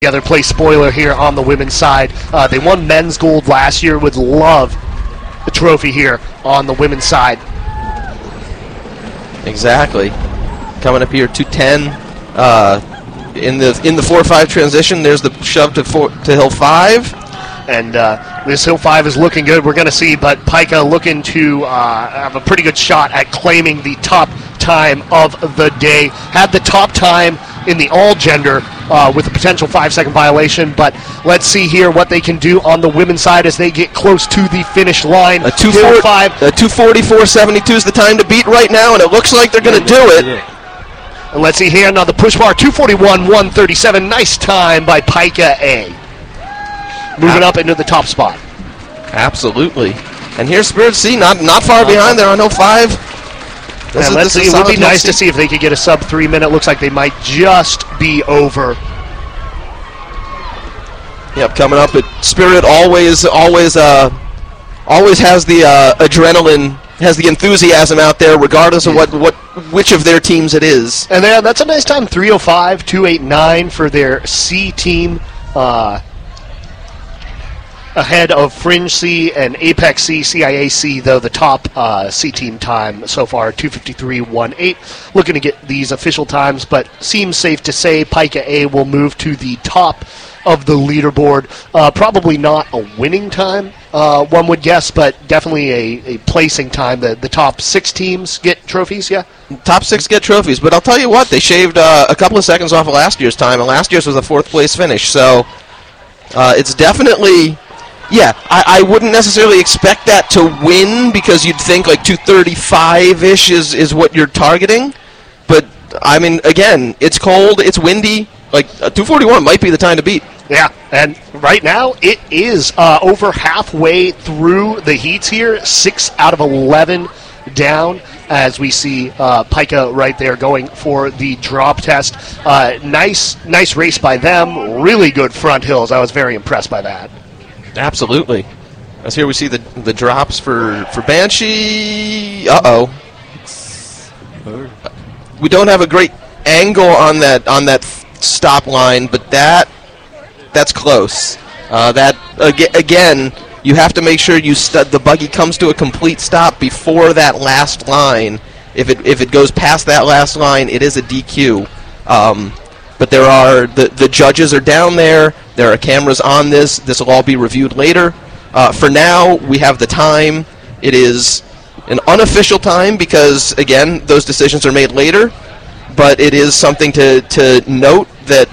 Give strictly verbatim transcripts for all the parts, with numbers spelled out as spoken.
The other place spoiler here on the women's side. Uh, they won men's gold last year. Would love the trophy here on the women's side. Exactly. Coming up here, two ten. Uh, in the in the four five transition, there's the shove to four, to hill five. And uh, this hill five is looking good. We're going to see, but Pika looking to uh, have a pretty good shot at claiming the top time of the day. Had the top time in the all-gender uh, with a potential five-second violation, but let's see here what they can do on the women's side as they get close to the finish line. A two forty-four seventy-two is the time to beat right now, and it looks like they're going to do it. And let's see here on the push bar, two forty-one one thirty-seven. Nice time by Pika A. Moving up into the top spot. Absolutely. And here's Spirit C, not not far behind there on hill five. This and is, let's see, it would be nice to see if they could get a sub three minute. Looks like they might just be over. Yep, coming up at Spirit always always uh always has the uh, adrenaline, has the enthusiasm out there, regardless of what, what which of their teams it is. And there, that's a nice time, three oh five two eighty-nine for their C team. Uh, ahead of Fringe C and Apex C, C I A C, though the top uh, C team time so far, two fifty-three one eight. Looking to get these official times, but seems safe to say Pika A will move to the top of the leaderboard. Uh, probably not a winning time, uh, one would guess, but definitely a, a placing time. The, the top six teams get trophies, yeah? Top six get trophies, but I'll tell you what, they shaved uh, a couple of seconds off of last year's time, and last year's was a fourth place finish, so uh, it's definitely... Yeah, I, I wouldn't necessarily expect that to win because you'd think like two thirty-five-ish is, is what you're targeting. But, I mean, again, it's cold, it's windy. Like, uh, two forty-one might be the time to beat. Yeah, and right now it is uh, over halfway through the heats here. six out of eleven down as we see uh, Pika right there going for the drop test. Uh, nice, nice race by them. Really good front hills. I was very impressed by that. Absolutely. As here we see the the drops for, for Banshee. Uh-oh. We don't have a great angle on that on that stop line, but that that's close. Uh, that ag- again, you have to make sure you st- the buggy comes to a complete stop before that last line. If it if it goes past that last line, it is a D Q. Um, But there are, the, the judges are down there, there are cameras on this, this will all be reviewed later. Uh, for now, we have the time. It is an unofficial time because, again, those decisions are made later, but it is something to, to note that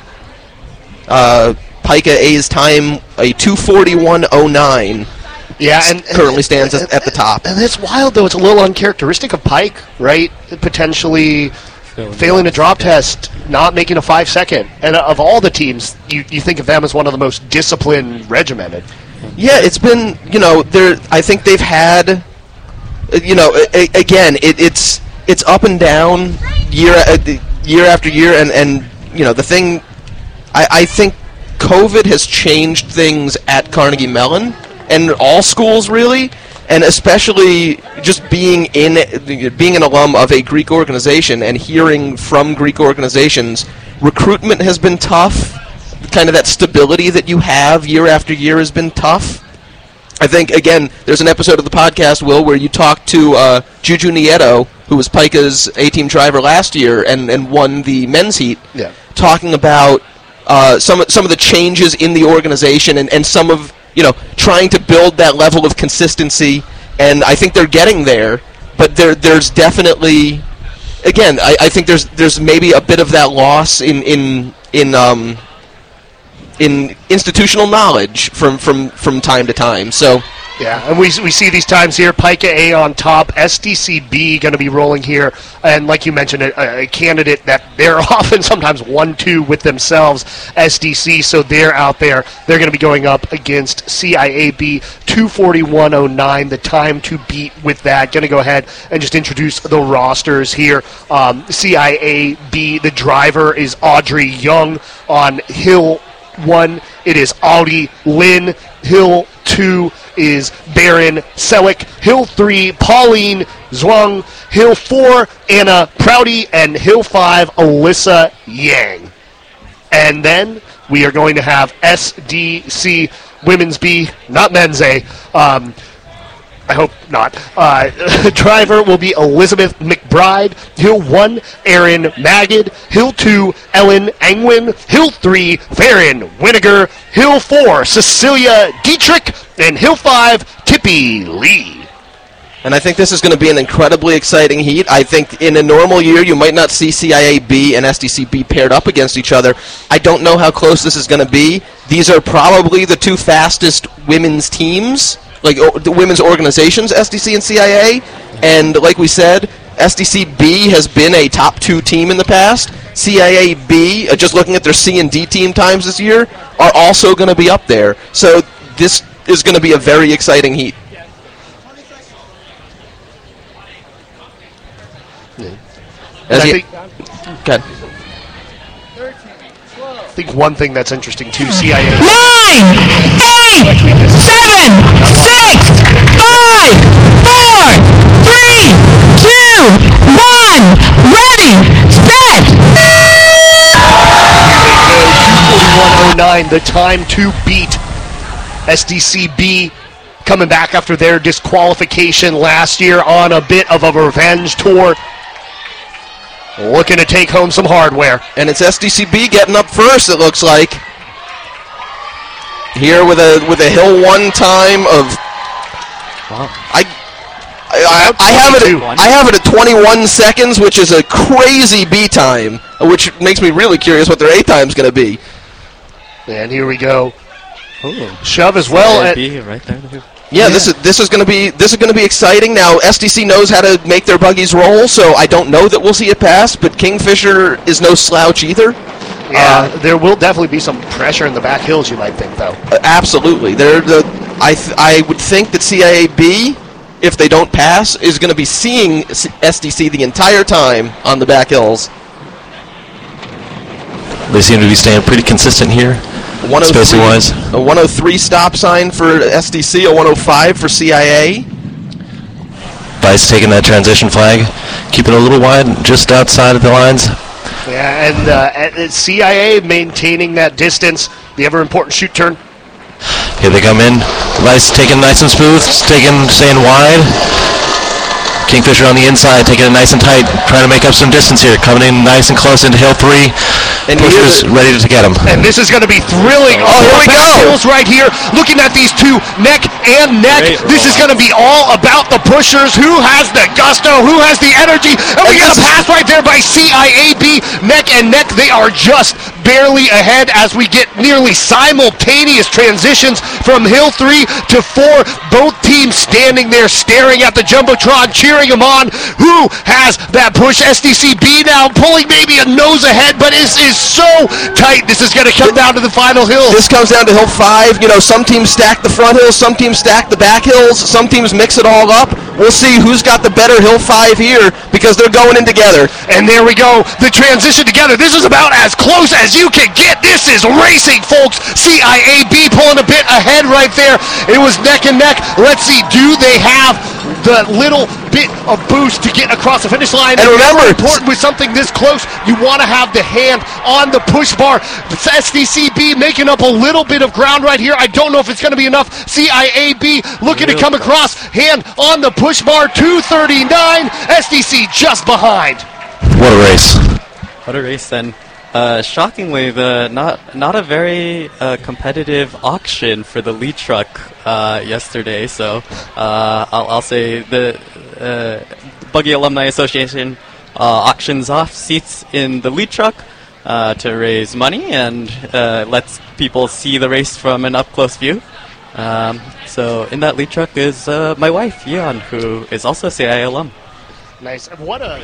uh, Pika A's time, a two forty-one oh nine, yeah, and currently stands and, at the top. And it's wild, though. It's a little uncharacteristic of Pike, right? Potentially... Failing a drop test, not making a five second. And of all the teams, you, you think of them as one of the most disciplined, regimented. Yeah, it's been, you know, there. I think they've had, you know, a, again, it, it's it's up and down year year after year. And, and you know, the thing, I, I think COVID has changed things at Carnegie Mellon and all schools, really. And especially just being in being an alum of a Greek organization and hearing from Greek organizations, recruitment has been tough. Kind of that stability that you have year after year has been tough. I think, again, there's an episode of the podcast, Will, where you talked to uh, Juju Nieto, who was Pika's A-team driver last year and, and won the men's heat, yeah. talking about uh, some, some of the changes in the organization and, and some of... you know, trying to build that level of consistency, and I think they're getting there, but there, there's definitely, again, I, I think there's there's maybe a bit of that loss in in in um in institutional knowledge from, from, from time to time. So yeah, and we we see these times here. Pika A on top, S D C B going to be rolling here, and like you mentioned, a, a candidate that they're often sometimes one two with themselves, S D C, so they're out there. They're going to be going up against C I A B, two forty-one oh nine, the time to beat with that. Going to go ahead and just introduce the rosters here. Um, C I A B, the driver is Audrey Young. On Hill one, it is Audi Lin. Hill two is Baron Selleck. Hill three, Pauline Zhuang. Hill four, Anna Prouty. And Hill five, Alyssa Yang. And then we are going to have S D C Women's B, not Men's A. Um, I hope not. Uh, driver will be Elizabeth McBride. Hill one, Erin Magid. Hill two, Ellen Angwin. Hill three, Farron Winiger. Hill four, Cecilia Dietrich. And Hill five, Tippy Lee. And I think this is going to be an incredibly exciting heat. I think in a normal year, you might not see C I A B and S D C B paired up against each other. I don't know how close this is going to be. These are probably the two fastest women's teams, like o- the women's organizations, S D C and C I A. And like we said, S D C B has been a top two team in the past. C I A B, uh, just looking at their C and D team times this year, are also going to be up there. So this is going to be a very exciting heat. And I he, think, okay. I think one thing that's interesting too, C I A. Nine, eight, seven, six, five, four, three, two, one, ready, set. two forty-one oh nine, the time to beat. S D C B coming back after their disqualification last year on a bit of a revenge tour. Looking to take home some hardware. And it's S D C B getting up first, it looks like. Here with a with a Hill one time of Wow. I I, I, I have it at, I have it at twenty-one seconds, which is a crazy B time, which makes me really curious what their A time is going to be. And here we go. Ooh. Shove as well. At, B right there. Yeah, Yeah. this is this is going to be this is going to be exciting. Now S D C knows how to make their buggies roll, so I don't know that we'll see it pass. But Kingfisher is no slouch either. yeah, Uh, there will definitely be some pressure in the back hills, you might think, though. uh, absolutely, they're the I th- I would think that C I A B, if they don't pass, is going to be seeing S D C the entire time on the back hills. They seem to be staying pretty consistent here, spacing-wise. A one oh three stop sign for S D C, a one oh five for C I A. Vice taking that transition flag, keeping it a little wide, just outside of the lines. Yeah, and uh, at- C I A maintaining that distance, the ever-important shoot turn. Here they come in. Vice taking nice and smooth, taking, staying wide. Kingfisher on the inside, taking it nice and tight, trying to make up some distance here. Coming in nice and close into hill three. And Pushers here's- ready to get him. And this is going to be thrilling. Oh, here we back go. hills right here. Looking at these two neck and neck. Great This is going to be all about the pushers. Who has the gusto? Who has the energy? And we And got a this is- pass right there by C I A B. Neck and neck. They are just barely ahead as we get nearly simultaneous transitions from hill three to four. Both teams standing there staring at the Jumbotron, cheering them on. Who has that push? S D C B now pulling maybe a nose ahead, but it is so tight. This is going to come down to the final hill. This comes down to hill five. You know, some teams stack the front hills, some teams stack the back hills, some teams mix it all up. We'll see who's got the better hill five here because they're going in together. And there we go. The transition together. This is about as close as you can get. This is racing, folks. C I A B pulling a bit ahead right there. It was neck and neck. Let's see. Do they have the little bit of boost to get across the finish line? And remember, it's important with something this close, you want to have the hand on the push bar. It's S D C B making up a little bit of ground right here. I don't know if it's going to be enough. C I A B looking to come across. Hand on the push bar. two thirty-nine. S D C just behind. What a race. What a race, and uh, shockingly, the not not a very uh, competitive auction for the lead truck uh, yesterday. So uh, I'll, I'll say the uh, Buggy Alumni Association uh, auctions off seats in the lead truck uh, to raise money and uh, lets people see the race from an up-close view. Um, so in that lead truck is uh, my wife, Yeon, who is also a C I A alum. Nice. What a...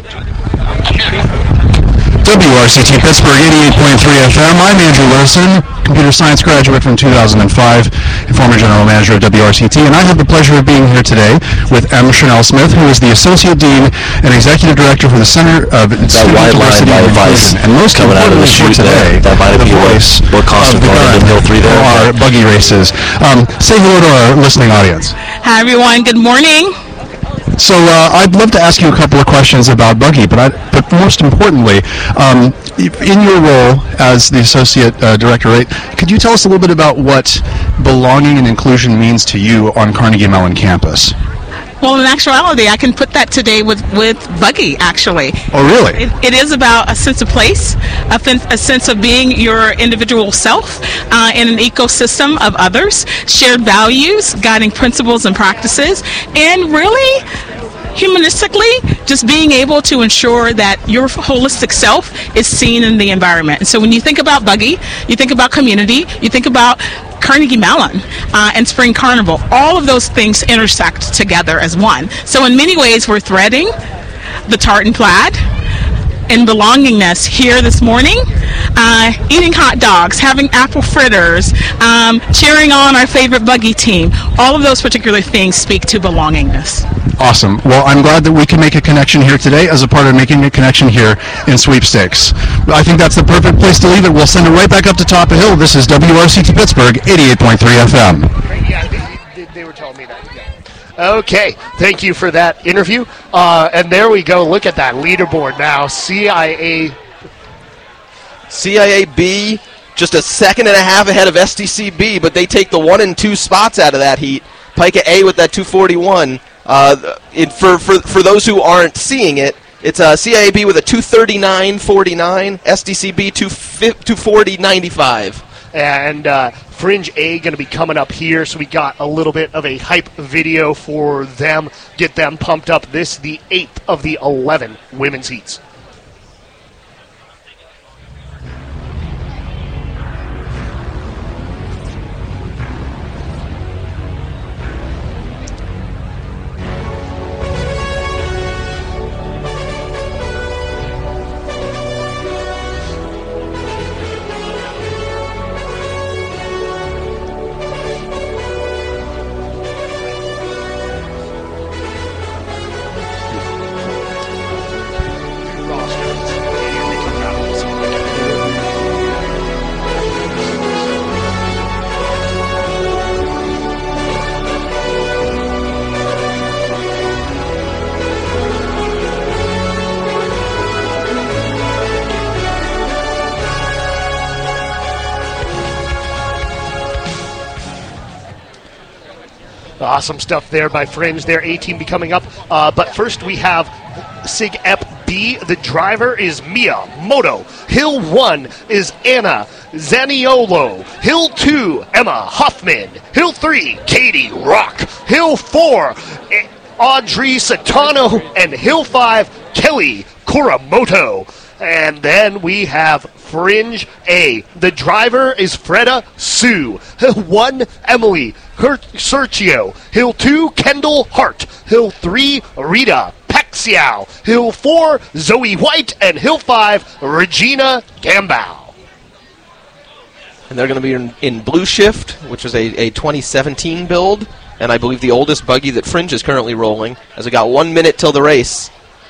W R C T Pittsburgh eighty-eight point three F M. I'm Andrew Wilson, computer science graduate from two thousand five and former general manager of W R C T, and I have the pleasure of being here today with M. Chanel Smith, who is the Associate Dean and Executive Director for the Center of Student wide line Diversity by and Vice Inclusion. And most coming out of the importantly for chute there, today, that might have the been what- voice what cost of him the going gun into Hill three there. for our buggy races. Um, say hello to our listening audience. Hi, everyone. Good morning. So uh, I'd love to ask you a couple of questions about buggy, but I, but but most importantly, um, in your role as the associate uh, director, right, could you tell us a little bit about what belonging and inclusion means to you on Carnegie Mellon campus? Well, in actuality, I can put that today with, with Buggy, actually. Oh, really? It, it is about a sense of place, a, fin- a sense of being your individual self uh, in an ecosystem of others, shared values, guiding principles and practices, and really, humanistically, just being able to ensure that your holistic self is seen in the environment. And so when you think about Buggy, you think about community, you think about Carnegie Mellon uh, and Spring Carnival. All of those things intersect together as one. So in many ways, we're threading the tartan plaid and belongingness here this morning, uh, eating hot dogs, having apple fritters, um, cheering on our favorite Buggy team. All of those particular things speak to belongingness. Awesome. Well, I'm glad that we can make a connection here today as a part of making a connection here in Sweepstakes. I think that's the perfect place to leave it. We'll send it right back up to Top of Hill. This is W R C T Pittsburgh, eighty-eight point three F M. Yeah, they, they, they were telling me that. Yeah. Okay, thank you for that interview. Uh, and there we go. Look at that leaderboard now. C I A. C I A B just a second and a half ahead of S D C B, but they take the one and two spots out of that heat. Pica A with that two forty-one. Uh, it, for, for, for those who aren't seeing it, it's uh, C I A B with a two thirty-nine forty-nine, S D C B two forty ninety-five. And uh, Fringe A going to be coming up here, so we got a little bit of a hype video for them, get them pumped up. This the eighth of the eleven women's heats. Awesome stuff there by Fringe. Their A-team be coming up. Uh, but first we have Sig Ep B. The driver is Mia Moto. Hill one is Anna Zaniolo. Hill two, Emma Hoffman. Hill three, Katie Rock. Hill four, Audrey Satano. And Hill five, Kelly Kuramoto. And then we have Fringe A. The driver is Freda Sue. Hill one, Emily Sergio. Hill two, Kendall Hart. Hill three, Rita Paxiao. Hill four, Zoe White. And Hill five, Regina Gambau. And they're going to be in, in Blue Shift, which is a, a twenty seventeen build, and I believe the oldest buggy that Fringe is currently rolling, as we got one minute till the race.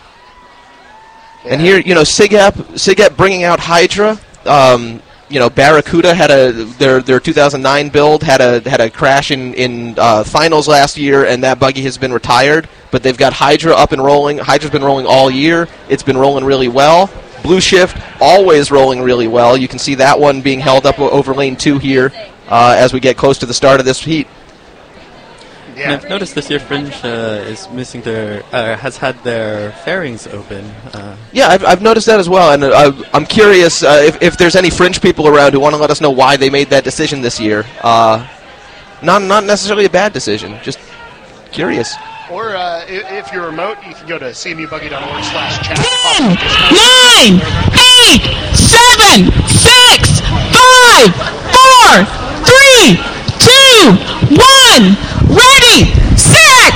And here, you know, Sigep, Sigep bringing out Hydra. Um, you know, Barracuda had a their their two thousand nine build had a had a crash in in uh, finals last year, and that buggy has been retired. But they've got Hydra up and rolling. Hydra's been rolling all year. It's been rolling really well. Blue Shift always rolling really well. You can see that one being held up over lane two here uh, as we get close to the start of this heat. Yeah. And I've noticed this year Fringe uh, is missing their, uh, has had their fairings open. Uh. Yeah, I've, I've noticed that as well, and uh, I'm curious uh, if, if there's any Fringe people around who want to let us know why they made that decision this year. Uh, not not necessarily a bad decision, just curious. Or uh, if you're remote, you can go to c m u buggy dot org slash chat. ten, nine, eight, seven, six, five, four, three, two, one, ready, set!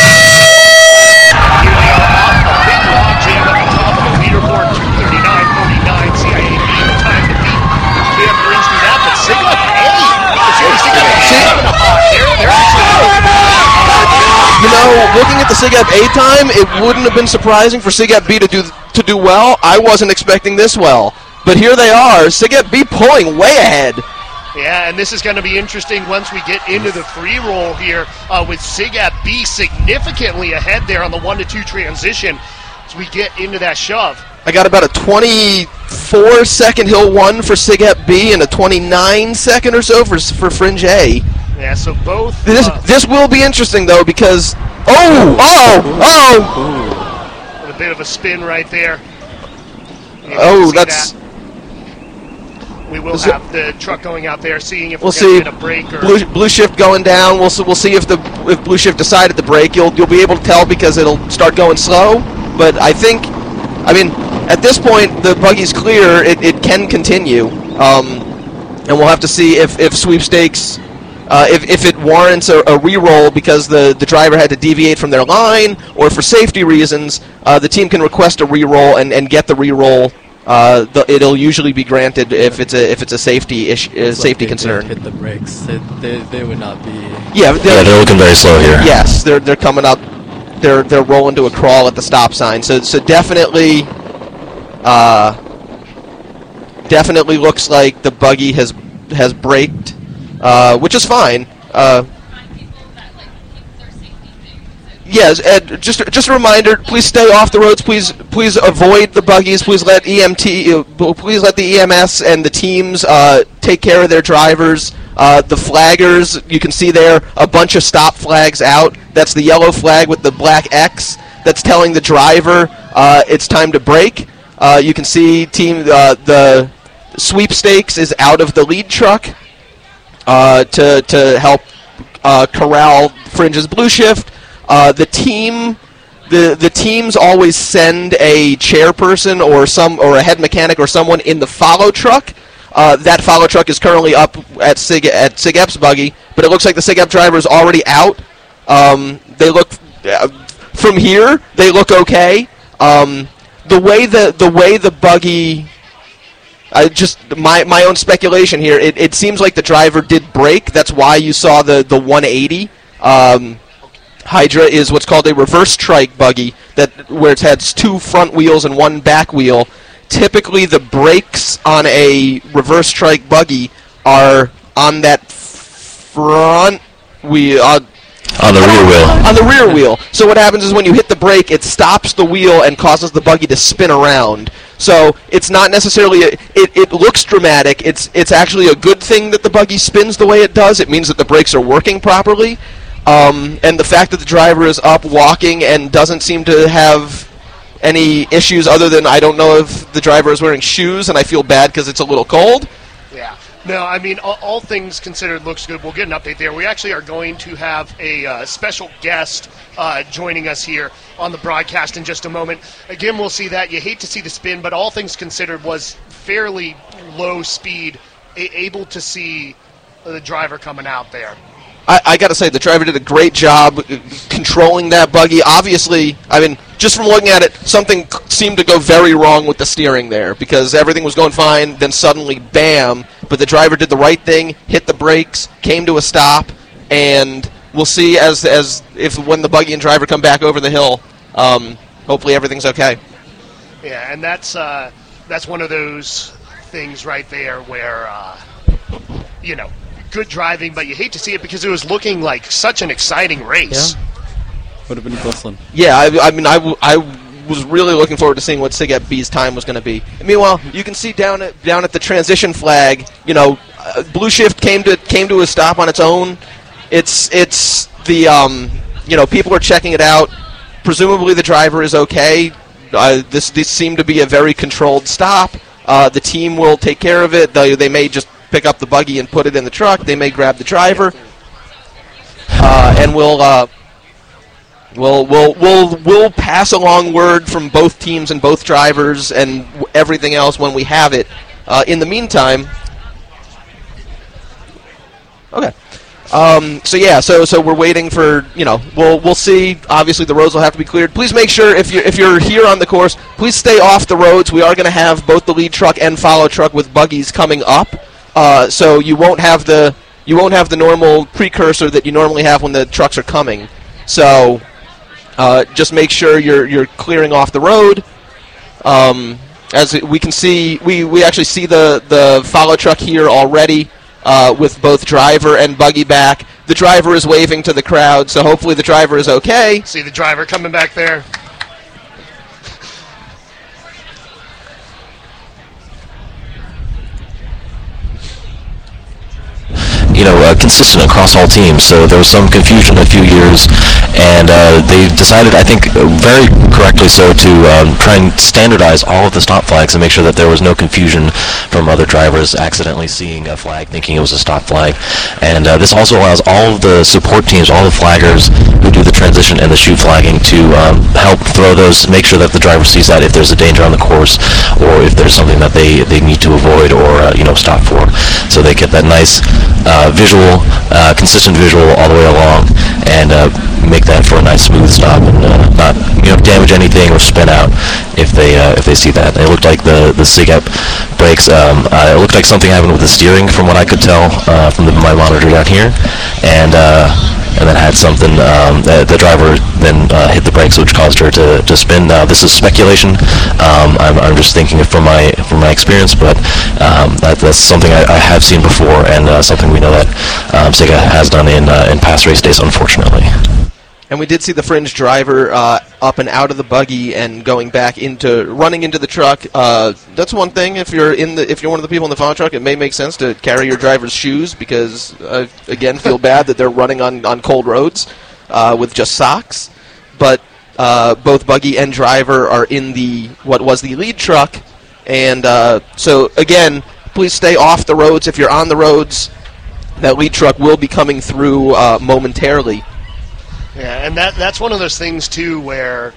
You know, looking at the Sigep A time, it wouldn't have been surprising for Sigep B to do to do well. I wasn't expecting this well, but here they are, Sigep B pulling way ahead. Yeah, and this is going to be interesting once we get into the free roll here uh, with Sigep B significantly ahead there on the one to two transition as we get into that shove. I got about a twenty-four second hill one for Sigep B and a twenty-nine second or so for for Fringe A. Yeah, so both. This uh, this will be interesting though because oh oh oh a bit of a spin right there. You can oh see that's. that. We will Is it- have the truck going out there, seeing if We'll we're going see to get a break or. blue, blue shift going down. We'll see, we'll see if the if blue shift decided to break. You'll you'll be able to tell because it'll start going slow. But I think, I mean, at this point the buggy's clear. It, it can continue, um, and we'll have to see if if sweepstakes. Uh, if, if it warrants a, a re-roll because the, the driver had to deviate from their line, or for safety reasons, uh, the team can request a re-roll and, and get the re-roll. Uh, the, it'll usually be granted if it's a if it's a safety issue, uh, It's like safety they concern. did hit the brakes. It, they, they would not be. Yeah, Yeah, they're, they're looking very slow here. yes, they're they're coming up. They're they're rolling to a crawl at the stop sign. So so definitely, uh, definitely looks like the buggy has has braked, uh, which is fine. Uh, Yes, Ed, just just a reminder, please stay off the roads. Please please avoid the buggies. Please let E M T, uh, please let the E M S and the teams uh, take care of their drivers. Uh, the flaggers, you can see there a bunch of stop flags out. That's the yellow flag with the black X. That's telling the driver uh, it's time to brake. Uh, you can see team uh, the sweepstakes is out of the lead truck uh, to to help uh, corral Fringe's blue shift. Uh, the team, the the teams always send a chairperson or some or a head mechanic or someone in the follow truck. Uh, that follow truck is currently up at Sig at Sigep's buggy, but it looks like the Sigep driver is already out. Um, they look uh, from here. They look okay. Um, the way the the way the buggy. I just my my own speculation here. It, it seems like the driver did brake. That's why you saw the the one eighty. Um, Hydra is what's called a reverse trike buggy, that where it has two front wheels and one back wheel. Typically, the brakes on a reverse trike buggy are on that front wheel. Uh, On the rear wheel. on the rear wheel. So what happens is when you hit the brake, it stops the wheel and causes the buggy to spin around. So it's not necessarily a, it, it looks dramatic. It's it's actually a good thing that the buggy spins the way it does. It means that the brakes are working properly. Um, and the fact that the driver is up walking and doesn't seem to have any issues other than I don't know if the driver is wearing shoes, and I feel bad because it's a little cold. Yeah. No, I mean, all, all things considered, looks good. We'll get an update there. We actually are going to have a uh, special guest uh, joining us here on the broadcast in just a moment. Again, we'll see that. You hate to see the spin, but all things considered was fairly low speed, a- able to see the driver coming out there. I, I got to say, the driver did a great job uh, controlling that buggy. Obviously, I mean, just from looking at it, something c- seemed to go very wrong with the steering there because everything was going fine, then suddenly, bam. But the driver did the right thing, hit the brakes, came to a stop, and we'll see as as if when the buggy and driver come back over the hill, um, hopefully everything's okay. Yeah, and that's uh, that's one of those things right there where, uh, you know, good driving, but you hate to see it because it was looking like such an exciting race. Yeah. Would have been a close one. Yeah, I, I mean, I, w- I was really looking forward to seeing what Sigep B's time was going to be. And meanwhile, you can see down at down at the transition flag, you know, uh, Blue Shift came to came to a stop on its own. It's it's the um, you know, people are checking it out. Presumably, the driver is okay. Uh, this this seemed to be a very controlled stop. Uh, the team will take care of it. They they may just pick up the buggy and put it in the truck. They may grab the driver, uh, and we'll. Uh, We'll, we'll, we'll, we'll pass along word from both teams and both drivers and w- everything else when we have it. Uh, in the meantime, okay. Um, so yeah, so so we're waiting for, you know, we'll we'll see. Obviously, the roads will have to be cleared. Please make sure if you if you're here on the course, please stay off the roads. We are going to have both the lead truck and follow truck with buggies coming up, uh, so you won't have the you won't have the normal precursor that you normally have when the trucks are coming. So. Uh, just make sure you're you're clearing off the road. Um, as we can see, we, we actually see the, the follow truck here already uh, with both driver and buggy back. The driver is waving to the crowd, so hopefully the driver is okay. See the driver coming back there. you know, uh, consistent across all teams. So there was some confusion a few years, and uh, they decided, I think, very correctly so, to um, try and standardize all of the stop flags and make sure that there was no confusion from other drivers accidentally seeing a flag thinking it was a stop flag. And uh, this also allows all of the support teams, all the flaggers who do the transition and the chute flagging to um, help throw those, make sure that the driver sees that if there's a danger on the course or if there's something that they, they need to avoid or uh, you know, stop for. So they get that nice uh, visual, uh, consistent visual all the way along, and uh, make that for a nice smooth stop and uh, not you know damage anything or spin out if they uh, if they see that. It looked like the the SIGEP brakes. Um, uh, it looked like something happened with the steering, from what I could tell uh, from the, my monitor down here, and. Uh, and then had something, um, the, the driver then uh, hit the brakes, which caused her to, to spin. Now, this is speculation. Um, I'm, I'm just thinking from my from my experience, but um, that, that's something I, I have seen before, and uh, something we know that um, Sega has done in uh, in past race days, unfortunately. And we did see the Fringe driver uh, up and out of the buggy and going back into running into the truck. Uh, that's one thing. If you're in the if you're one of the people in the fire truck, it may make sense to carry your driver's shoes, because I again feel bad that they're running on, on cold roads uh, with just socks. But uh, both buggy and driver are in the what was the lead truck, and uh, so again, please stay off the roads. If you're on the roads, that lead truck will be coming through uh, momentarily. Yeah, and that that's one of those things, too, where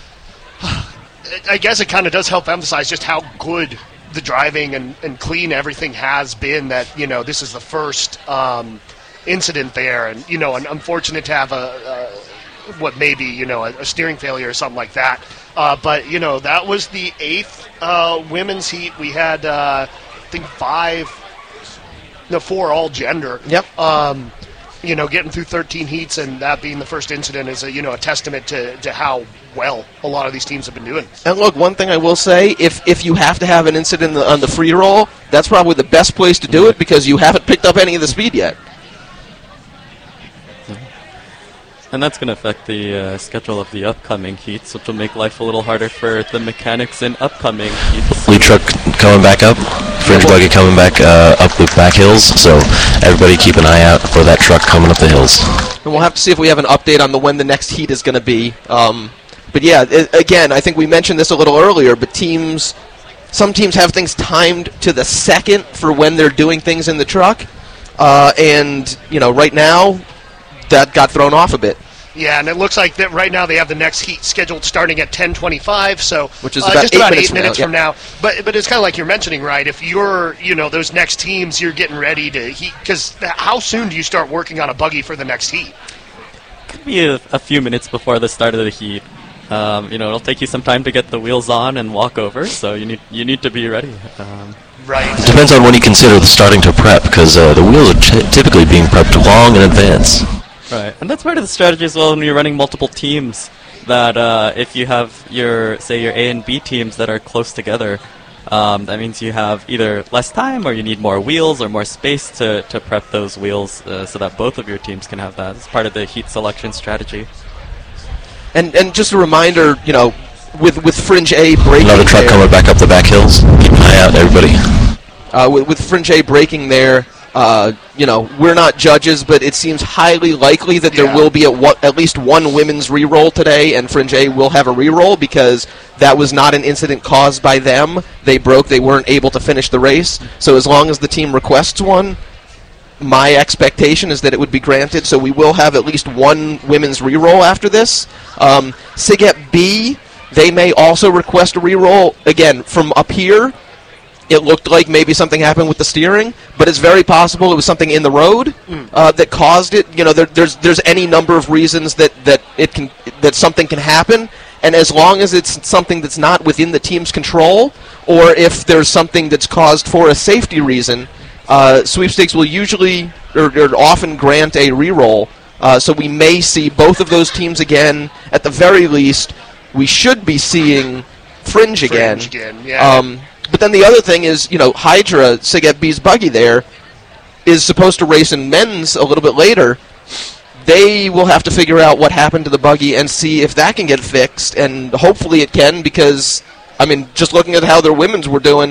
I guess it kind of does help emphasize just how good the driving and, and clean everything has been, that, you know, this is the first um, incident there. And, you know, and unfortunate to have a, a what may be, you know, a, a steering failure or something like that. Uh, but, you know, that was the eighth uh, women's heat. We had, uh, I think, five, no, four all gender. Yep. Um You know, getting through thirteen heats and that being the first incident is a you know a testament to, to how well a lot of these teams have been doing. And look, one thing I will say, if if you have to have an incident on the free roll, that's probably the best place to do it, because you haven't picked up any of the speed yet. And that's going to affect the uh, schedule of the upcoming heats, which will make life a little harder for the mechanics in upcoming heats. Lead truck coming back up, Fringe buggy coming back uh, up with back hills, so everybody keep an eye out for that truck coming up the hills. And we'll have to see if we have an update on the when the next heat is going to be. Um, but yeah, it, again, I think we mentioned this a little earlier, but teams, some teams have things timed to the second for when they're doing things in the truck, uh, and you know, right now, that got thrown off a bit. Yeah, and it looks like that right now they have the next heat scheduled starting at ten twenty-five, so which is uh, about just eight about minutes eight from minutes now, from now. But but it's kind of like you're mentioning, right? If you're, you know, those next teams, you're getting ready to heat, because how soon do you start working on a buggy for the next heat? Could be a, a few minutes before the start of the heat. Um, you know, it'll take you some time to get the wheels on and walk over, so you need you need to be ready. Um, Right. It depends on when you consider the starting to prep, because uh, the wheels are t- typically being prepped long in advance. Right, and that's part of the strategy as well when you're running multiple teams, that uh, if you have your, say, your A and B teams that are close together, um, that means you have either less time or you need more wheels or more space to, to prep those wheels uh, so that both of your teams can have that. It's part of the heat selection strategy. And and just a reminder, you know, with with Fringe A breaking Another truck there, coming back up the back hills. Keep an eye out, everybody. Uh, with, with Fringe A breaking there, uh, you know, we're not judges, but it seems highly likely that there Yeah. will be a, what, at least one women's re-roll today, and Fringe A will have a re-roll, because that was not an incident caused by them. They broke, they weren't able to finish the race. So as long as the team requests one, my expectation is that it would be granted. So we will have at least one women's re-roll after this. Um, SIGEP B, they may also request a re-roll. Again, from up here, it looked like maybe something happened with the steering, but it's very possible it was something in the road uh, that caused it. You know, there, there's there's any number of reasons that, that it can that something can happen, and as long as it's something that's not within the team's control, or if there's something that's caused for a safety reason, uh, sweepstakes will usually or, or often grant a reroll. Uh, so we may see both of those teams again. At the very least, we should be seeing Fringe again. Fringe again, yeah. Um, But then the other thing is, you know, Hydra, SIGEP B's buggy there, is supposed to race in men's a little bit later. They will have to figure out what happened to the buggy and see if that can get fixed, and hopefully it can, because, I mean, just looking at how their women's were doing,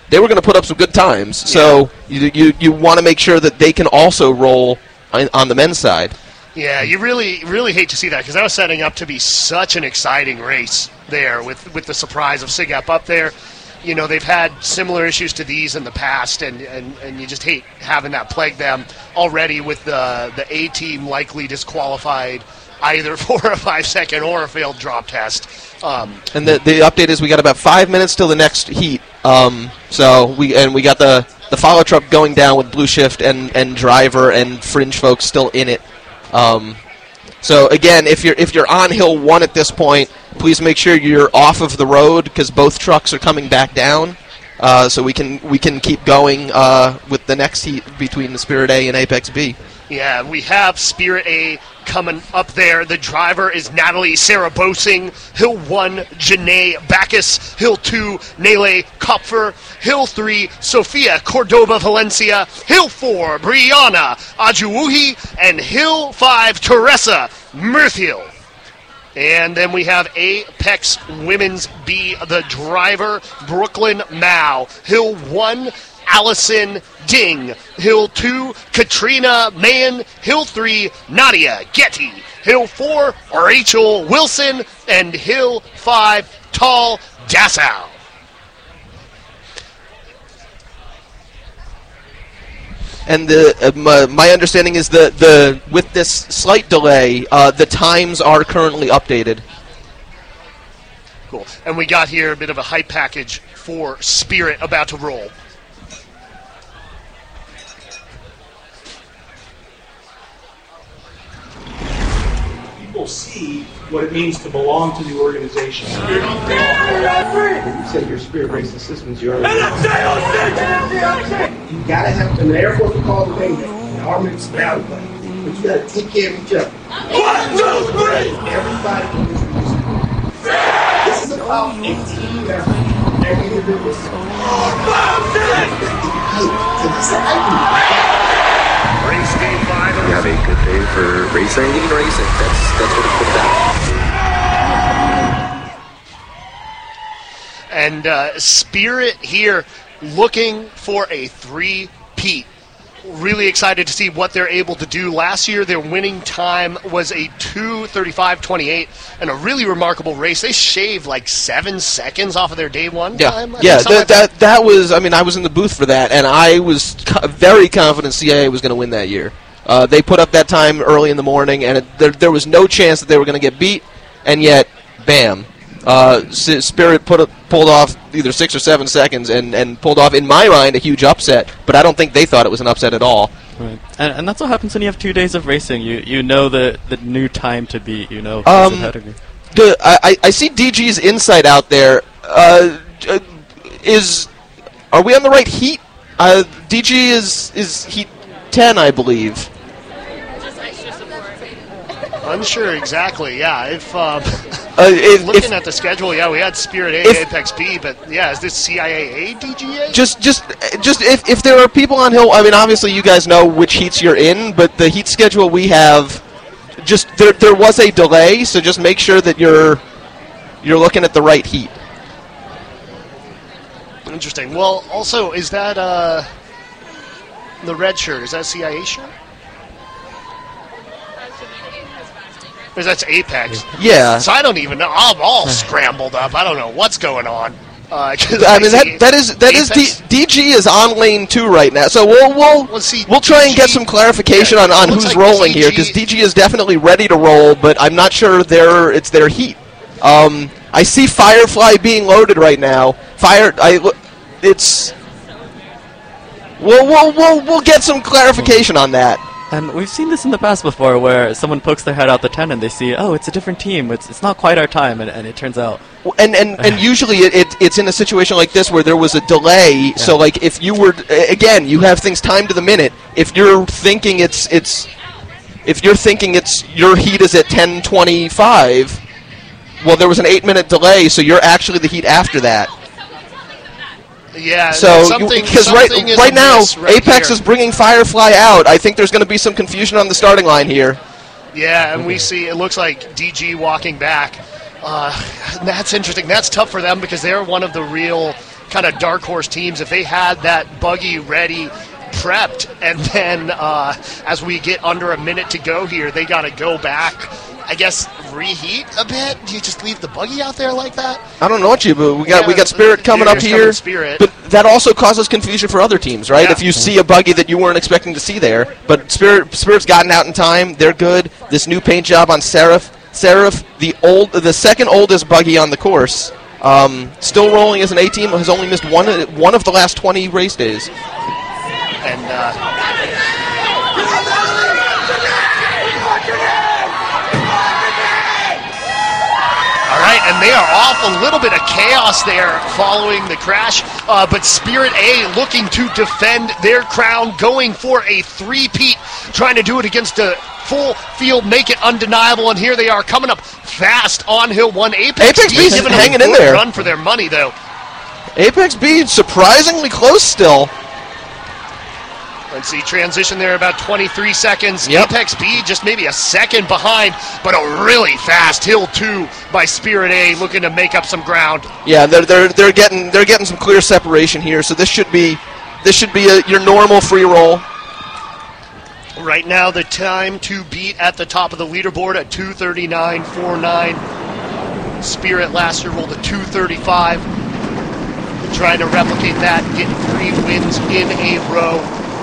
they were going to put up some good times. So you you, you want to make sure that they can also roll on, on the men's side. Yeah, you really, really hate to see that because that was setting up to be such an exciting race there with, with the surprise of SIGEP up there. You know, they've had similar issues to these in the past, and, and, and you just hate having that plague them already with the, the A-team likely disqualified either for a five-second or a failed drop test. Um, and the, the update is we got about five minutes till the next heat. Um, so we and we got the, the follow truck going down with Blue Shift and, and Driver and Fringe folks still in it. Um, so again, if you're if you're on hill one at this point, please make sure you're off of the road because both trucks are coming back down, uh, so we can we can keep going uh, with the next heat between the Spirit A and Apex B. Yeah, we have Spirit A coming up there. The driver is Natalie Sarah Bosing. Hill one, Janae Bacchus. Hill two, Nele Kopfer. Hill three, Sofia Cordova Valencia. Hill four, Brianna Ajuwuhi. And Hill five, Teresa Murthiel. And then we have Apex Women's B, the driver, Brooklyn Mao. Hill one, Allison Ding. Hill two, Katrina Mann. Hill three, Nadia Getty. Hill four, Rachel Wilson. And Hill five, Tal Dassow. And the uh, my, my understanding is that the with this slight delay, uh, the times are currently updated. Cool. And we got here a bit of a hype package for Spirit about to roll. People see what it means to belong to the organization. You said your Spirit Racing Systems, you already You gotta have, and the Air Force will call the thing, the Army is battle plan, but you gotta take care of each other. One, two, three! Everybody in this music. This is about eighteen members. Every individual. Five, six! Race game five. You have a good day for racing. Even racing. That's that's what it's about. And uh, Spirit here looking for a three-peat. Really excited to see what they're able to do. Last year, their winning time was a two thirty-five twenty-eight, and a really remarkable race. They shaved like seven seconds off of their day one yeah. time. I Yeah, think, that, that that was, I mean, I was in the booth for that, and I was co- very confident C I A was going to win that year. Uh, they put up that time early in the morning, and it, there, there was no chance that they were going to get beat, and yet, bam. Uh, S- Spirit put a, pulled off either six or seven seconds and, and pulled off, in my mind, a huge upset, but I don't think they thought it was an upset at all. Right. And, and that's what happens when you have two days of racing. You you know the, the new time to beat, you know, who's Um, ahead of you. The, I, I see D G's insight out there. Uh, uh, is are we on the right heat? Uh, D G is is heat ten, I believe. Unsure exactly, yeah. If um, Uh, if, looking if, at the schedule, yeah, we had Spirit A, if- Apex B, but yeah, is this C I A A, D G A? just just just if if there are people on hill, I mean, obviously you guys know which heats you're in, but the heat schedule we have, just there there was a delay, so just make sure that you're you're looking at the right heat. Interesting. Well, also, is that uh, the red shirt? Is that C I A shirt? Because that's Apex. Yeah. So I don't even know. I'm all scrambled up. I don't know what's going on. Uh, 'cause I mean see that that is that is Apex- D, DG is on lane two right now, so we'll we'll Well, see, we'll try and D G get some clarification yeah, on, on looks who's like rolling D G here because D G is definitely ready to roll, but I'm not sure they're it's their heat. Um, I see Firefly being loaded right now. Fire, I lo- it's we'll we'll we'll we'll get some clarification on that. And we've seen this in the past before where someone pokes their head out the tent and they see, oh, it's a different team. It's it's not quite our time. And, and it turns out... And and, and usually it, it it's in a situation like this where there was a delay. So like if you were again, you have things timed to the minute. If you're thinking it's it's if you're thinking it's your heat is at ten twenty-five, well there was an eight minute delay, so you're actually the heat after that. Yeah. So something, because right something is right now amiss right Apex here. is bringing Firefly out. I think there's going to be some confusion on the starting line here. Yeah, and we see it looks like D G walking back. Uh, that's interesting. That's tough for them because they're one of the real kind of dark horse teams, if they had that buggy ready, prepped, and then uh, as we get under a minute to go here, they got to go back, I guess, reheat a bit. Do you just leave the buggy out there like that? I don't know what you, but we got Yeah, we got Spirit coming up here's here. coming Spirit. But that also causes confusion for other teams, right? Yeah. If you see a buggy that you weren't expecting to see there, but Spirit Spirit's gotten out in time. They're good. This new paint job on Seraph, Seraph, the old, the second oldest buggy on the course, um, still rolling as an A team. Has only missed one one of the last twenty race days. And uh, all right, and they are off. A little bit of chaos there following the crash, uh, but Spirit A looking to defend their crown, going for a three-peat, trying to do it against a full field, make it undeniable, and here they are coming up fast on Hill one. Apex, Apex B B's giving them hanging a in good there. run for their money, though. Apex B surprisingly close still. Let's see, transition there about twenty-three seconds. Yep. Apex B just maybe a second behind, but a really fast Hill two by Spirit A, looking to make up some ground. Yeah, they're they're they're getting they're getting some clear separation here. So this should be this should be a, your normal free roll. Right now, the time to beat at the top of the leaderboard at two thirty-nine forty-nine. Spirit last year rolled a two thirty-five. Trying to replicate that, get three wins in a row.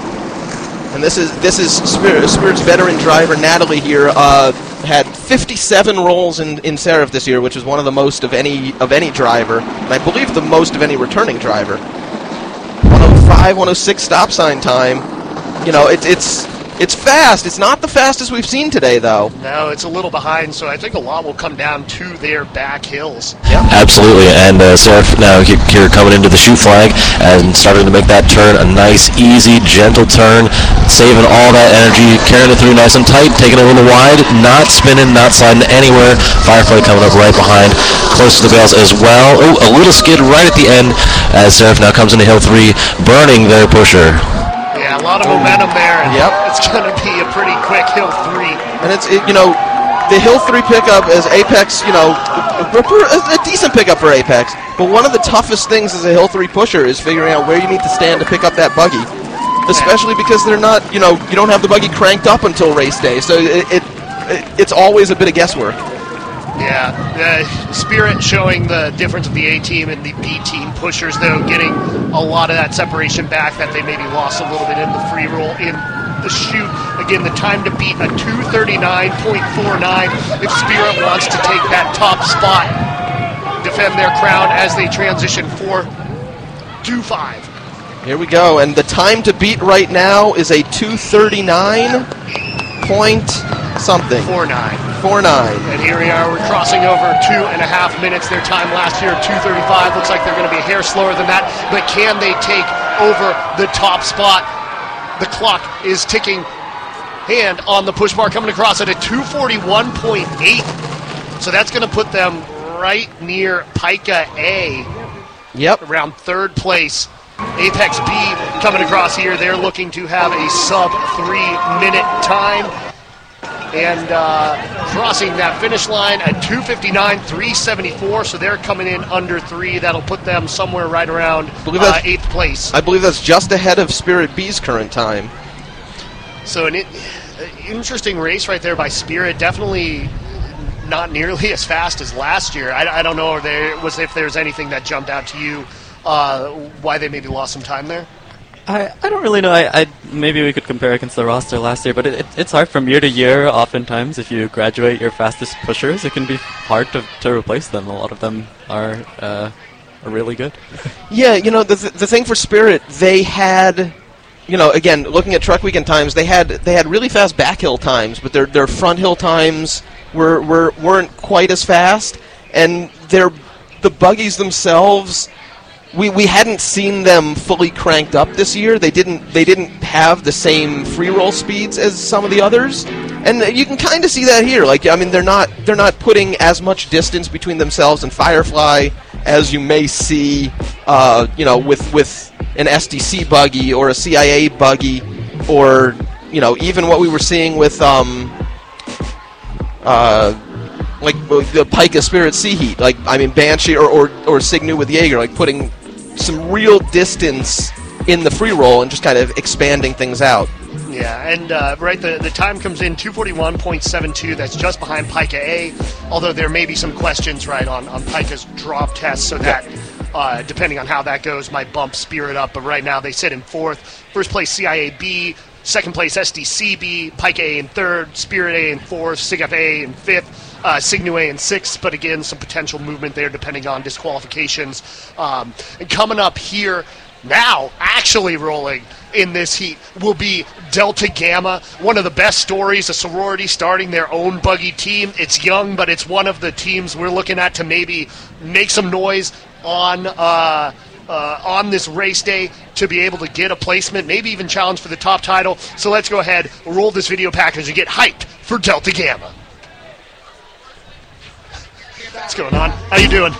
And this is this is Spirit, Spirit's veteran driver Natalie here. Uh, had fifty-seven rolls in, in Seraph this year, which is one of the most of any of any driver, and I believe the most of any returning driver. one oh five, one oh six stop sign time. You know, it's it's it's fast. It's not the fastest we've seen today, though. No, it's a little behind, so I think a lot will come down to their back hills. Absolutely, and uh, Seraph now he- here coming into the shoot flag and starting to make that turn, a nice, easy, gentle turn, saving all that energy, carrying it through nice and tight, taking it a little wide, not spinning, not sliding anywhere. Firefly coming up right behind, close to the bales as well. Oh, a little skid right at the end as Seraph now comes into Hill three, burning their pusher. Yeah, a lot of momentum there, and Yep. it's going to be a pretty quick Hill three. And it's it, you know, the Hill three pickup as Apex, you know, a, a, a decent pickup for Apex. But one of the toughest things as a Hill three pusher is figuring out where you need to stand to pick up that buggy. Especially because they're not, you know, you don't have the buggy cranked up until race day, so it, it, it it's always a bit of guesswork. Yeah, uh, Spirit showing the difference of the A team and the B team pushers, though, getting a lot of that separation back that they maybe lost a little bit in the free roll in the shoot. Again, the time to beat a two thirty-nine point four nine if Spirit wants to take that top spot, defend their crown as they transition four to five. Here we go, and the time to beat right now is a two thirty-nine point something. four nine. four nine. And here we are, we're crossing over two and a half minutes. Their time last year, two thirty-five. Looks like they're going to be a hair slower than that. But can they take over the top spot? The clock is ticking. Hand on the push bar coming across at a two forty-one point eight. So that's going to put them right near Pika A. Yep. Around third place. Apex B coming across here. They're looking to have a sub three minute time. And uh, crossing that finish line at two fifty-nine three seventy-four, so they're coming in under three. That'll put them somewhere right around uh, eighth place. I believe that's just ahead of Spirit B's current time. So an it, interesting race right there by Spirit. Definitely not nearly as fast as last year. I, I don't know if there was if there's anything that jumped out to you uh, why they maybe lost some time there. I, I don't really know. I, I maybe we could compare against the roster last year, but it, it, it's hard from year to year. Oftentimes, if you graduate your fastest pushers, it can be hard to, to replace them. A lot of them are uh, are really good. Yeah, you know, the th- the thing for Spirit, they had, you know, again, looking at Truck Weekend times, they had they had really fast back hill times, but their their front hill times were, were weren't quite as fast, and their the buggies themselves. We, we hadn't seen them fully cranked up this year. They didn't they didn't have the same free roll speeds as some of the others, and you can kind of see that here. Like, I mean, they're not they're not putting as much distance between themselves and Firefly as you may see, uh, you know, with with an S D C buggy or a C I A buggy, or you know, even what we were seeing with um, uh, like the Pika Spirit Sea Heat. Like, I mean, Banshee or or, or Signu with Jaeger, like putting some real distance in the free roll and just kind of expanding things out. Yeah, and uh, right, the, the time comes in two forty-one point seven two. That's just behind Pika A, although there may be some questions, right, on, on Pika's drop test, so that, uh, depending on how that goes, might bump Spirit up. But right now they sit in fourth. First place C I A B, second place S D C B, Pika A in third, Spirit A in fourth, SIGF A in fifth, uh, Signu A in sixth, but again, some potential movement there depending on disqualifications. Um, and coming up here, now actually rolling in this heat will be Delta Gamma, one of the best stories, a sorority starting their own buggy team. It's young, but it's one of the teams we're looking at to maybe make some noise on uh, uh, on this race day to be able to get a placement, maybe even challenge for the top title. So let's go ahead, roll this video package and get hyped for Delta Gamma. What's going on? How you doing?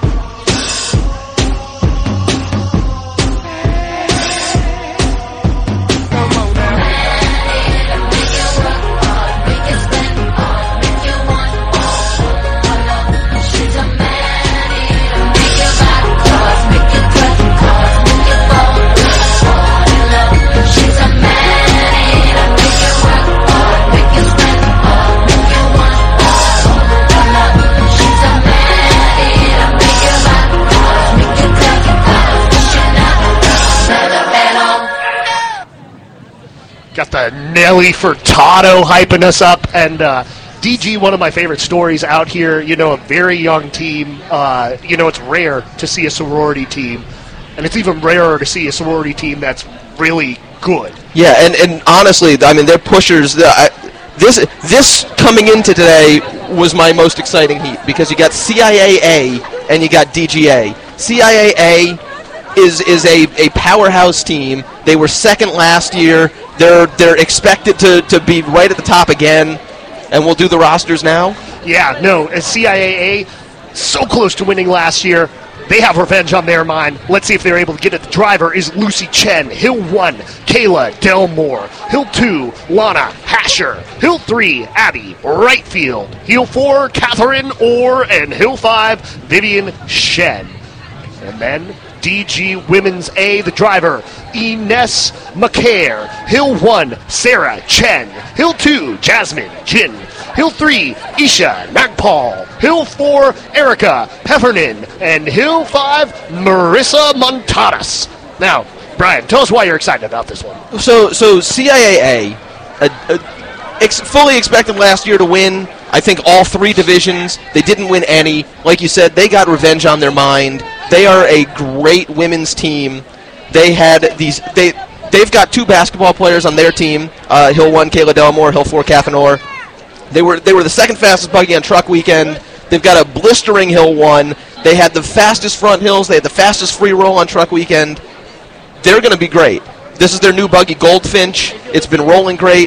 Got the Nelly Furtado hyping us up, and uh, D G, one of my favorite stories out here. You know, a very young team. Uh, you know, it's rare to see a sorority team, and it's even rarer to see a sorority team that's really good. Yeah, and, and honestly, I mean, they're pushers. I, this this coming into today was my most exciting heat because you got C I A A and you got D G A. C I A A is is a, a powerhouse team. They were second last year. They're they're expected to, to be right at the top again, and we'll do the rosters now. Yeah, no, as C I A A, so close to winning last year. They have revenge on their mind. Let's see if they're able to get it. The driver is Lucy Chen. Hill one, Kayla Delmore. Hill two, Lana Hasher. Hill three, Abby Rightfield. Hill four, Catherine Orr. And Hill five, Vivian Shen. And then D G Women's A, the driver, Ines McCare. Hill one, Sarah Chen. Hill two, Jasmine Jin. Hill three, Isha Nagpal. Hill four, Erica Heffernan. And Hill five, Marissa Montadas. Now, Brian, tell us why you're excited about this one. So, so C I A A, uh, uh, ex- fully expected last year to win, I think, all three divisions. They didn't win any. Like you said, they got revenge on their mind. They are a great women's team. They had these. They they've got two basketball players on their team. Uh, Hill one, Kayla Delmore. Hill four, Catherine Orr. They were they were the second fastest buggy on Truck Weekend. They've got a blistering Hill one. They had the fastest front hills. They had the fastest free roll on Truck Weekend. They're going to be great. This is their new buggy, Goldfinch. It's been rolling great.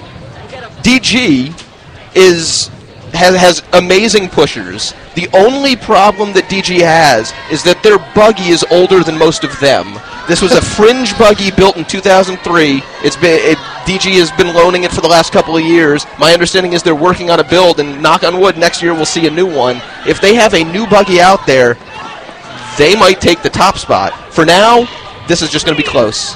D G is has has amazing pushers. The only problem that D G has is that their buggy is older than most of them. This was a fringe buggy built in two thousand three. It's been it, D G has been loaning it for the last couple of years. My understanding is they're working on a build, and knock on wood, next year we'll see a new one. If they have a new buggy out there, they might take the top spot. For now, this is just going to be close.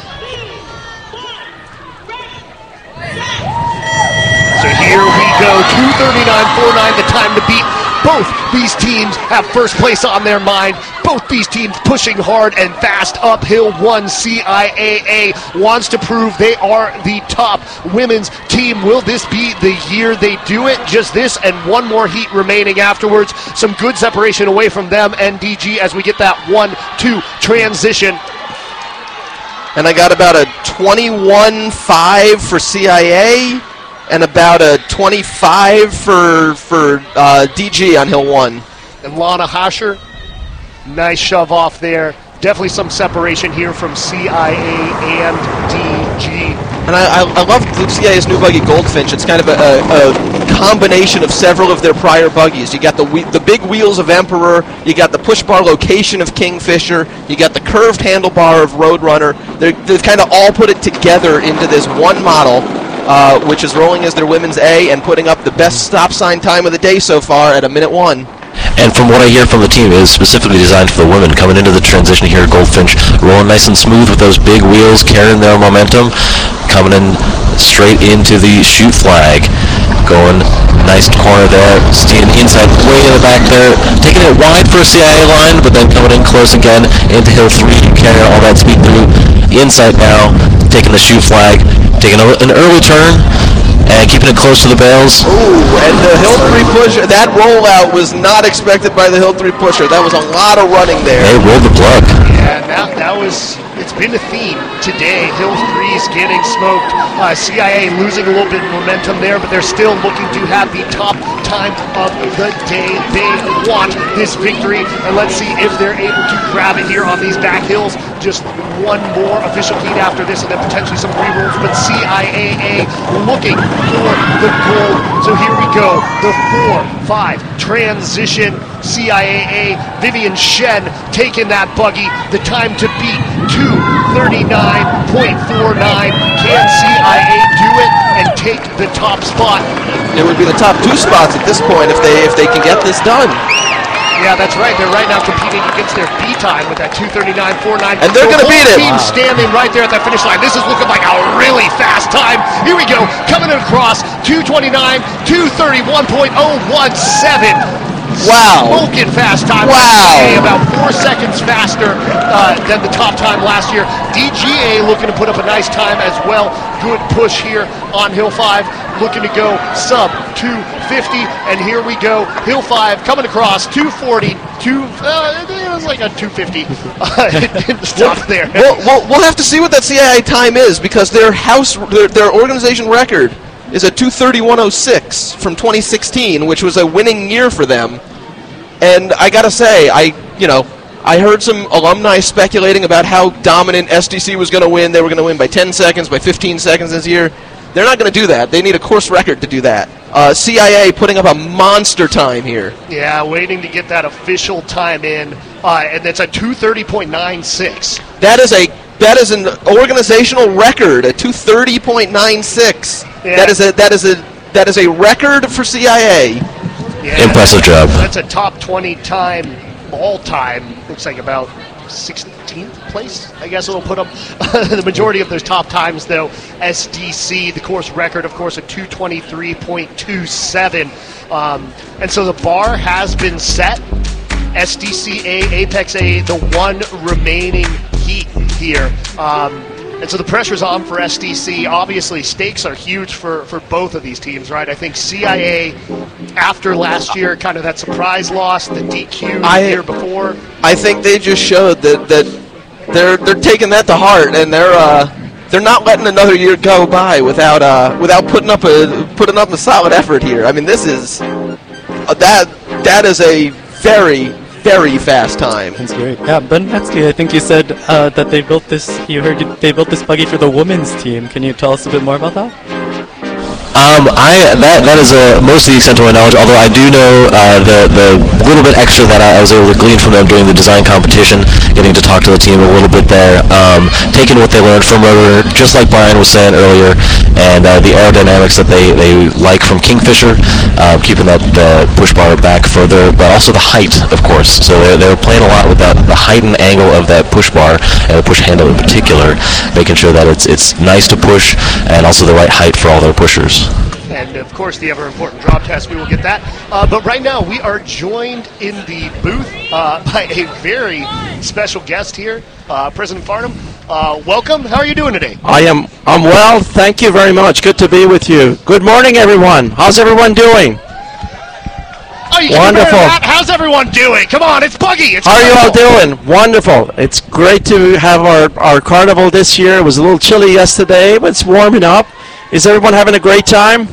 So here we go, two thirty-nine forty-nine, the time to beat. Both these teams have first place on their mind. Both these teams pushing hard and fast uphill. One, C I A A wants to prove they are the top women's team. Will this be the year they do it? Just this and one more heat remaining afterwards. Some good separation away from them and D G as we get that one two transition. And I got about a twenty-one five for C I A. And about a twenty-five for for uh, D G on Hill one. And Lana Hasher, nice shove off there. Definitely some separation here from C I A and D G. And I, I, I love C I A's new buggy, Goldfinch. It's kind of a, a, a combination of several of their prior buggies. You got the the big wheels of Emperor. You got the push bar location of Kingfisher. You got the curved handlebar of Roadrunner. They're, they've kind of all put it together into this one model. Uh, which is rolling as their women's A and putting up the best stop sign time of the day so far at a minute one. And from what I hear from the team, it is specifically designed for the women coming into the transition here. Goldfinch rolling nice and smooth with those big wheels, carrying their momentum, coming in straight into the chute flag. Going nice corner there, seeing inside way in the back there, taking it wide for a C I A line, but then coming in close again into hill three, carrying all that speed through the inside now, taking the chute flag, taking a, an early turn, and keeping it close to the bales. Ooh, and the hill three pusher, that rollout was not expected by the hill three pusher. That was a lot of running there. They rolled the plug. Yeah, that, that was, it's been a theme today. Hill three's getting smoked. Uh, C I A losing a little bit of momentum there, but they're still looking to have the top time of the day. They want this victory, and let's see if they're able to grab it here on these back hills. Just one more official heat after this, and then potentially some re-rolls, but C I A A looking for the gold. So here we go, the four five transition. C I A A, Vivian Shen taking that buggy. The time to beat, two thirty-nine point four nine. Can C I A do it and take the top spot? It would be the top two spots at this point if they if they can get this done. Yeah, that's right. They're right now competing against their B time with that two thirty-nine point four nine. And they're so going to beat it. Team wow. standing right there at that finish line. This is looking like a really fast time. Here we go. Coming across two twenty-nine, two thirty-one point oh one seven. Wow. Smoking fast time. Wow. D G A about four seconds faster uh, than the top time last year. D G A looking to put up a nice time as well. Good push here on Hill five. Looking to go sub two fifty. And here we go. Hill five coming across two forty. Two, uh, it was like a two fifty. Uh, it didn't stop there. We'll, we'll, we'll have to see what that C I A time is because their house, their, their organization record is a two thirty-one oh six from twenty sixteen, which was a winning year for them. And I gotta say, I you know, I heard some alumni speculating about how dominant S D C was going to win. They were going to win by ten seconds, by fifteen seconds this year. They're not going to do that. They need a course record to do that. Uh, C I A putting up a monster time here. Yeah, waiting to get that official time in, uh, and it's a two thirty point nine six. That is a that is an organizational record, a two thirty point nine six. Yeah. That is a that is a that is a record for C I A. Yeah, impressive job. That's a top twenty time all time. Looks like about sixteenth place, I guess it'll put up the majority of those top times, though. S D C, the course record, of course, a two twenty-three point two seven. Um, and so the bar has been set. S D C A, Apex A, the one remaining heat here. Um, and so the pressure's on for S D C. Obviously, stakes are huge for, for both of these teams, right? I think C I A, after last year, kind of that surprise loss, the D Q I, the year before. I think they just showed that, that they're they're taking that to heart, and they're uh, they're not letting another year go by without uh, without putting up a putting up a solid effort here. I mean, this is uh, that that is a very very fast time. That's great. Yeah, Ben Metzke, I think you said uh, that they built this. You heard you, they built this buggy for the women's team. Can you tell us a bit more about that? Um, I that that is uh, most of the extent of my knowledge. Although I do know uh, the the little bit extra that I, I was able to glean from them during the design competition, getting to talk to the team a little bit there, um, taking what they learned from Rotor, just like Brian was saying earlier, and uh, the aerodynamics that they, they like from Kingfisher, uh, keeping that uh, push bar back further, but also the height, of course. So they're, they're playing a lot with that, the height and angle of that push bar and the push handle in particular, making sure that it's it's nice to push and also the right height for all their pushers. And, of course, the ever-important drop test, we will get that. Uh, but right now, we are joined in the booth uh, by a very special guest here, uh, President Farnham. Uh, welcome. How are you doing today? I am I'm well. Thank you very much. Good to be with you. Good morning, everyone. How's everyone doing? Oh, you can Wonderful. that. How's everyone doing? Come on, it's Buggy. It's How are you all wonderful. doing? Wonderful. It's great to have our, our carnival this year. It was a little chilly yesterday, but it's warming up. Is everyone having a great time?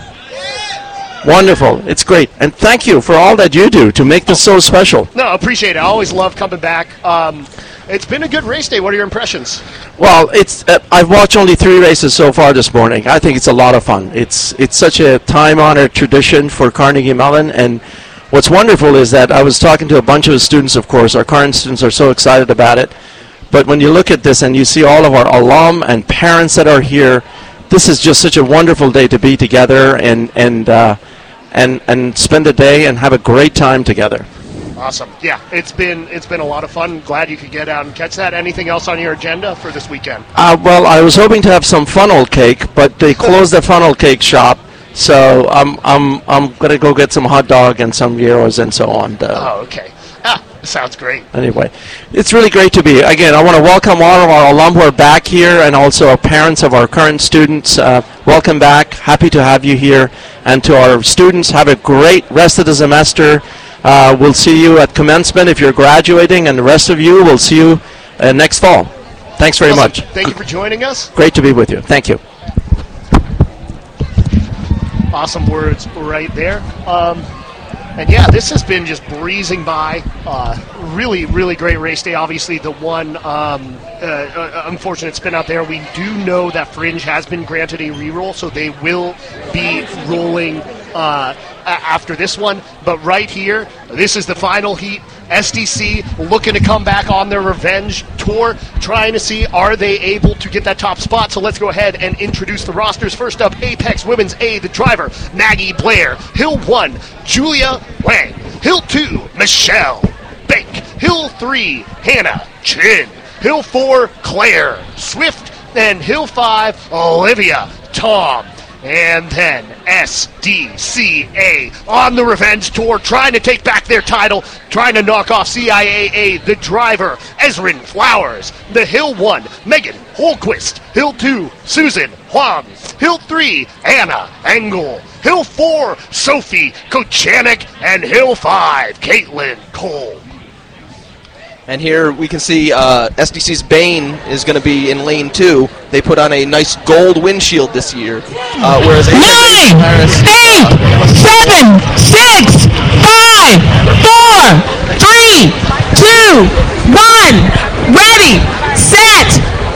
Wonderful. It's great. And thank you for all that you do to make this so special. No, appreciate it. I always love coming back. Um, it's been a good race day. What are your impressions? Well, it's uh, I've watched only three races so far this morning. I think it's a lot of fun. It's it's such a time-honored tradition for Carnegie Mellon, and what's wonderful is that I was talking to a bunch of students, of course. Our current students are so excited about it. But when you look at this and you see all of our alum and parents that are here, this is just such a wonderful day to be together and and uh, and, and spend a day and have a great time together. Awesome. Yeah, it's been it's been a lot of fun. Glad you could get out and catch that. Anything else on your agenda for this weekend? Uh, well, I was hoping to have some funnel cake, but they closed the funnel cake shop, so I'm I'm I'm gonna go get some hot dog and some gyros and so on. Oh, okay. Ah, sounds great. Anyway, it's really great to be. Again, I want to welcome all of our alum who are back here, and also our parents of our current students. Uh, welcome back. Happy to have you here. And to our students, have a great rest of the semester. Uh, we'll see you at commencement if you're graduating, and the rest of you, we'll see you uh, next fall. Thanks very awesome. much. Thank you for joining us. Great to be with you. Thank you. Awesome words right there. Um, and yeah, this has been just breezing by. Uh, really, really great race day. Obviously, the one um, uh, uh, unfortunate spin out there. We do know that Fringe has been granted a reroll, so they will be rolling uh, a- after this one. But right here, this is the final heat. S D C looking to come back on their revenge tour, trying to see are they able to get that top spot. So let's go ahead and introduce the rosters. First up, Apex Women's A, the driver, Maggie Blair. Hill one, Julia Wang. Hill two, Michelle Bank. Hill three, Hannah Chin. Hill four, Claire Swift. And Hill five, Olivia Tom. And then S D C A on the revenge tour, trying to take back their title, trying to knock off C I A A, the driver, Ezrin Flowers. The Hill one, Megan Holquist. Hill two, Susan Huang. Hill three, Anna Engel. Hill four, Sophie Kochanik. And Hill five, Caitlin Cole. And here we can see uh, S D C's Bane is going to be in lane two. They put on a nice gold windshield this year. Uh, whereas Nine, eight, seven, six, five, four, three, two, one, ready, set.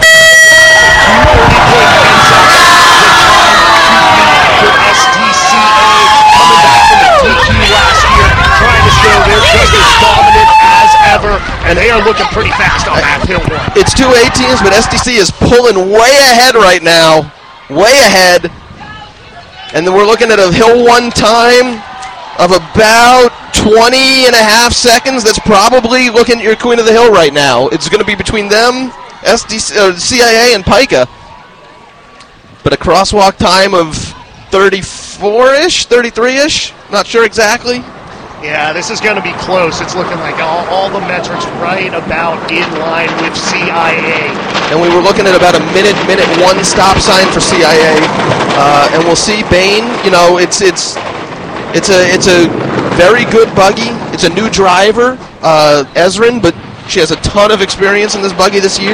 S D C A coming back from the D Q last year, trying to show they're just as dominant as ever, and they are looking pretty fast on that Hill one. It's two A teams, but S D C is pulling way ahead right now. Way ahead. And then we're looking at a Hill one time of about twenty and a half seconds. That's probably looking at your Queen of the Hill right now. It's going to be between them, S D C, uh, C I A, and Pika. But a crosswalk time of thirty-four-ish, thirty-three-ish. Not sure exactly. Yeah, this is going to be close. It's looking like all, all the metrics right about in line with C I A. And we were looking at about a minute, minute one stop sign for C I A. Uh, and we'll see Bane. You know, it's it's it's a it's a very good buggy. It's a new driver, uh, Ezrin, but she has a ton of experience in this buggy this year.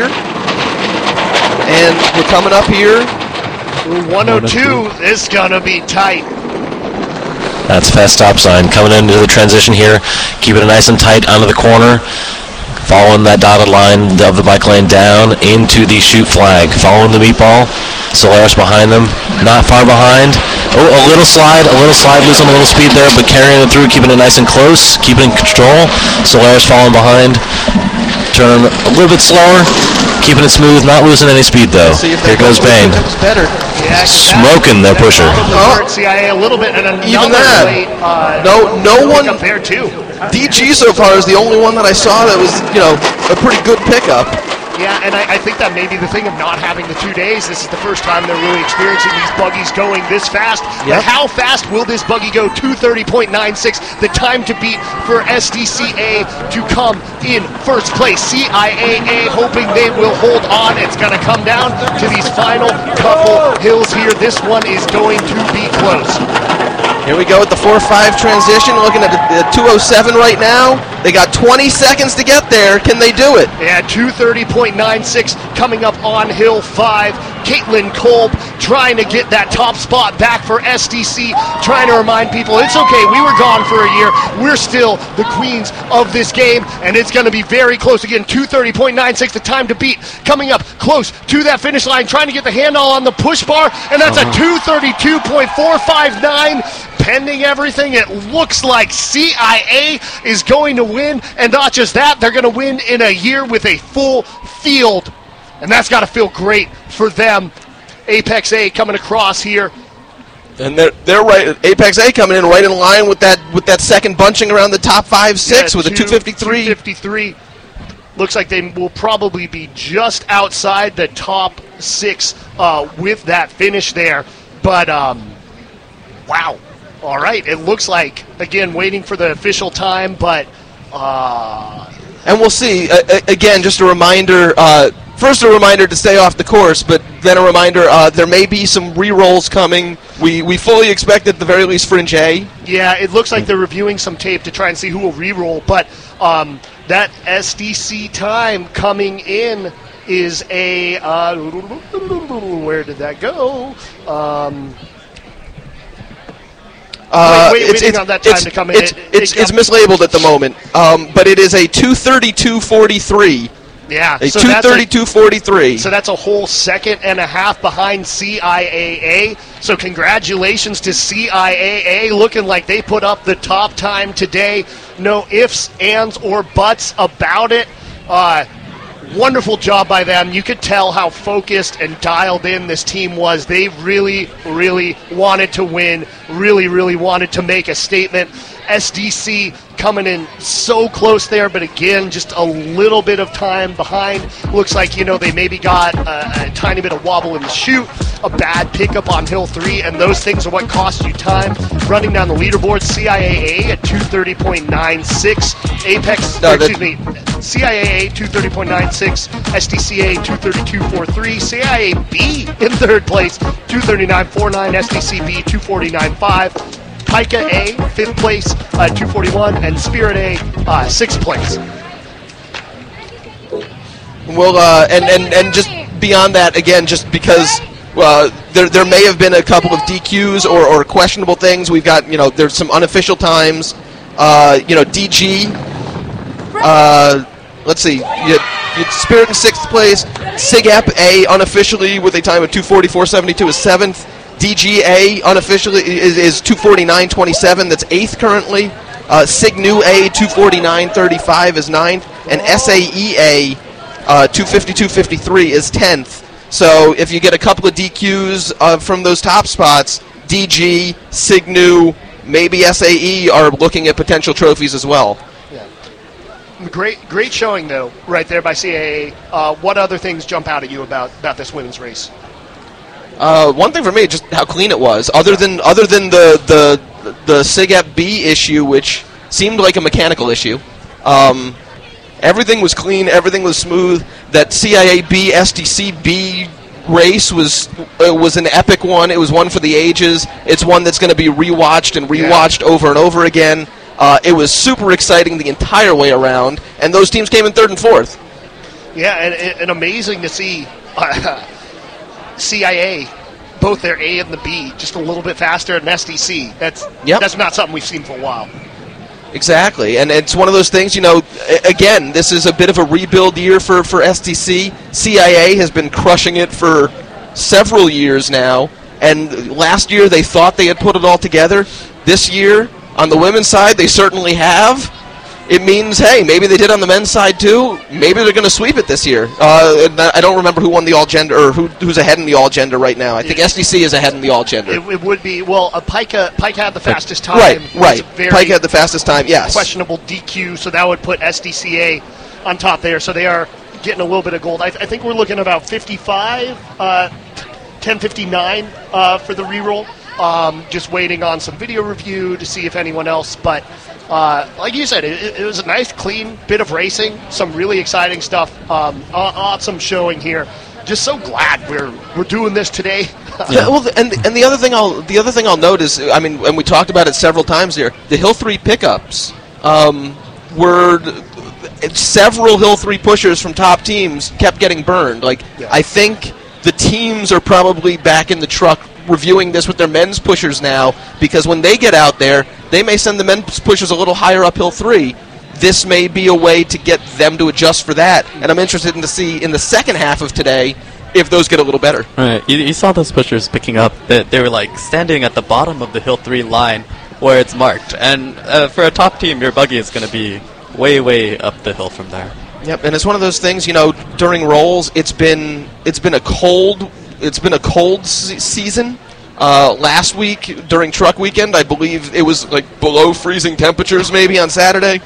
And we're coming up here. one oh two is going to be tight. That's fast stop sign. Coming into the transition here, keeping it nice and tight onto the corner. Following that dotted line of the bike lane down into the shoot flag. Following the meatball. Solaris behind them. Not far behind. Oh, a little slide. A little slide. Losing a little speed there, but carrying it through, keeping it nice and close. Keeping it in control. Solaris falling behind. Turning a little bit slower. Keeping it smooth. Not losing any speed, though. Here goes Bane. Better. Yeah, Smoking their pusher. Oh. C I A a little bit, and another Even that. late, uh, No, no one. up there too. D G so far is the only one that I saw that was, you know, a pretty good pickup. Yeah, and I, I think that may be the thing of not having the two days. This is the first time they're really experiencing these buggies going this fast. Yep. But how fast will this buggy go? two thirty point nine six, the time to beat for S D C A to come in first place. C I A A hoping they will hold on. It's going to come down to these final couple hills here. This one is going to be close. Here we go with the four five transition, looking at the two oh seven right now. They got twenty seconds to get there. Can they do it? Yeah, two thirty point nine six coming up on Hill five. Caitlin Kolb trying to get that top spot back for S D C, trying to remind people it's okay, we were gone for a year. We're still the queens of this game, and it's going to be very close again. two thirty point nine six, the time to beat, coming up close to that finish line, trying to get the handle on the push bar, and that's uh-huh. a two thirty-two point four five nine. Pending everything, it looks like C I A is going to win, and not just that, they're going to win in a year with a full field, and that's got to feel great for them. Apex A coming across here. And they're they're right. Apex A coming in right in line with that with that second bunching around the top five six Yeah, with a two- two fifty-three. two fifty-three. Looks like they will probably be just outside the top six uh, with that finish there. But, um, wow. All right. It looks like, again, waiting for the official time, but... Uh, and we'll see. Uh, again, just a reminder, uh, first a reminder to stay off the course, but then a reminder uh, there may be some re-rolls coming. We, we fully expect at the very least Fringe A. Yeah, it looks like they're reviewing some tape to try and see who will re-roll, but... Um, that S D C time coming in is a uh, where did that go? Um, uh, wait, wait, it's, waiting it's, on that time it's, to come in. It's, It- it's, it it's got- mislabeled at the moment, um, but it is a two thirty-two forty-three. Yeah, A so two that's a- thirty-two forty-three. So that's a whole second and a half behind C I A A. So congratulations to C I A A, looking like they put up the top time today. No ifs, ands, or buts about it. Uh, wonderful job by them. You could tell how focused and dialed in this team was. They really, really wanted to win, really, really wanted to make a statement. S D C coming in so close there, but again, just a little bit of time behind. Looks like, you know, they maybe got a, a tiny bit of wobble in the chute, a bad pickup on Hill three, and those things are what cost you time. Running down the leaderboard, C I A A at two thirty point nine six, Apex, No, or, that- excuse me, C I A A two thirty point nine six, S D C A two thirty-two forty-three, C I A B in third place, two thirty-nine forty-nine, S D C B two forty-nine five, Pika A, fifth place, uh, two forty-one, and Spirit A, uh, sixth place. Well, uh, and, and, and just beyond that, again, just because uh, there there may have been a couple of D Qs or, or questionable things. We've got, you know, there's some unofficial times. Uh, you know, D G. Uh, let's see. You had, you had Spirit in sixth place. SIGAP A unofficially with a time of two forty-four seventy-two is seventh. D G A unofficially is, is two forty-nine twenty-seven. That's eighth currently. Uh, SIGNU A two forty-nine thirty-five is ninth, and S A E A uh, two fifty-two fifty-three is tenth. So if you get a couple of D Qs uh, from those top spots, D G, SIGNU, maybe S A E are looking at potential trophies as well. Great, great showing though, right there by C I A A. Uh, what other things jump out at you about, about this women's race? Uh, one thing for me, just how clean it was. Other than other than the the the SIGAP B issue, which seemed like a mechanical issue, um, everything was clean. Everything was smooth. That C I A B S D C B race was uh, was an epic one. It was one for the ages. It's one that's going to be rewatched and rewatched yeah. over and over again. Uh, it was super exciting the entire way around, and those teams came in third and fourth. Yeah, and, and amazing to see uh, C I A, both their A and the B, just a little bit faster than S D C. That's yep. that's not something we've seen for a while. Exactly, and it's one of those things, you know, again, this is a bit of a rebuild year for, for S D C. C I A has been crushing it for several years now, and last year they thought they had put it all together. This year, on the women's side, they certainly have. It means, hey, maybe they did on the men's side too. Maybe they're going to sweep it this year. Uh, I don't remember who won the all-gender, or who, who's ahead in the all-gender right now. I think S D C is ahead in the all-gender. It, it would be, well, uh, Pika, Pika had the fastest time. Right, right. Very Pika had the fastest time, yes. Questionable D Q, so that would put S D C A on top there. So they are getting a little bit of gold. I, th- I think we're looking about fifty-five, uh, ten fifty-nine uh, for the reroll. Um, just waiting on some video review to see if anyone else, but uh, like you said, it, it was a nice, clean bit of racing, some really exciting stuff, um, awesome showing here. Just so glad we're we're doing this today. Yeah. Well, and and the other thing I'll the other thing I'll note is, I mean, and we talked about it several times here. The Hill three pickups um, were several Hill three pushers from top teams kept getting burned. Like yeah. I think the teams are probably back in the truck reviewing this with their men's pushers now, because when they get out there, they may send the men's pushers a little higher up Hill three. This may be a way to get them to adjust for that, and I'm interested in to see in the second half of today if those get a little better. Right, you, you saw those pushers picking up. That they were like standing at the bottom of the Hill three line where it's marked, and uh, for a top team, your buggy is going to be way, way up the hill from there. Yep, and it's one of those things, you know, during rolls, it's been it's been a cold it's been a cold se- season. Uh, last week during truck weekend, I believe it was like below freezing temperatures maybe on Saturday.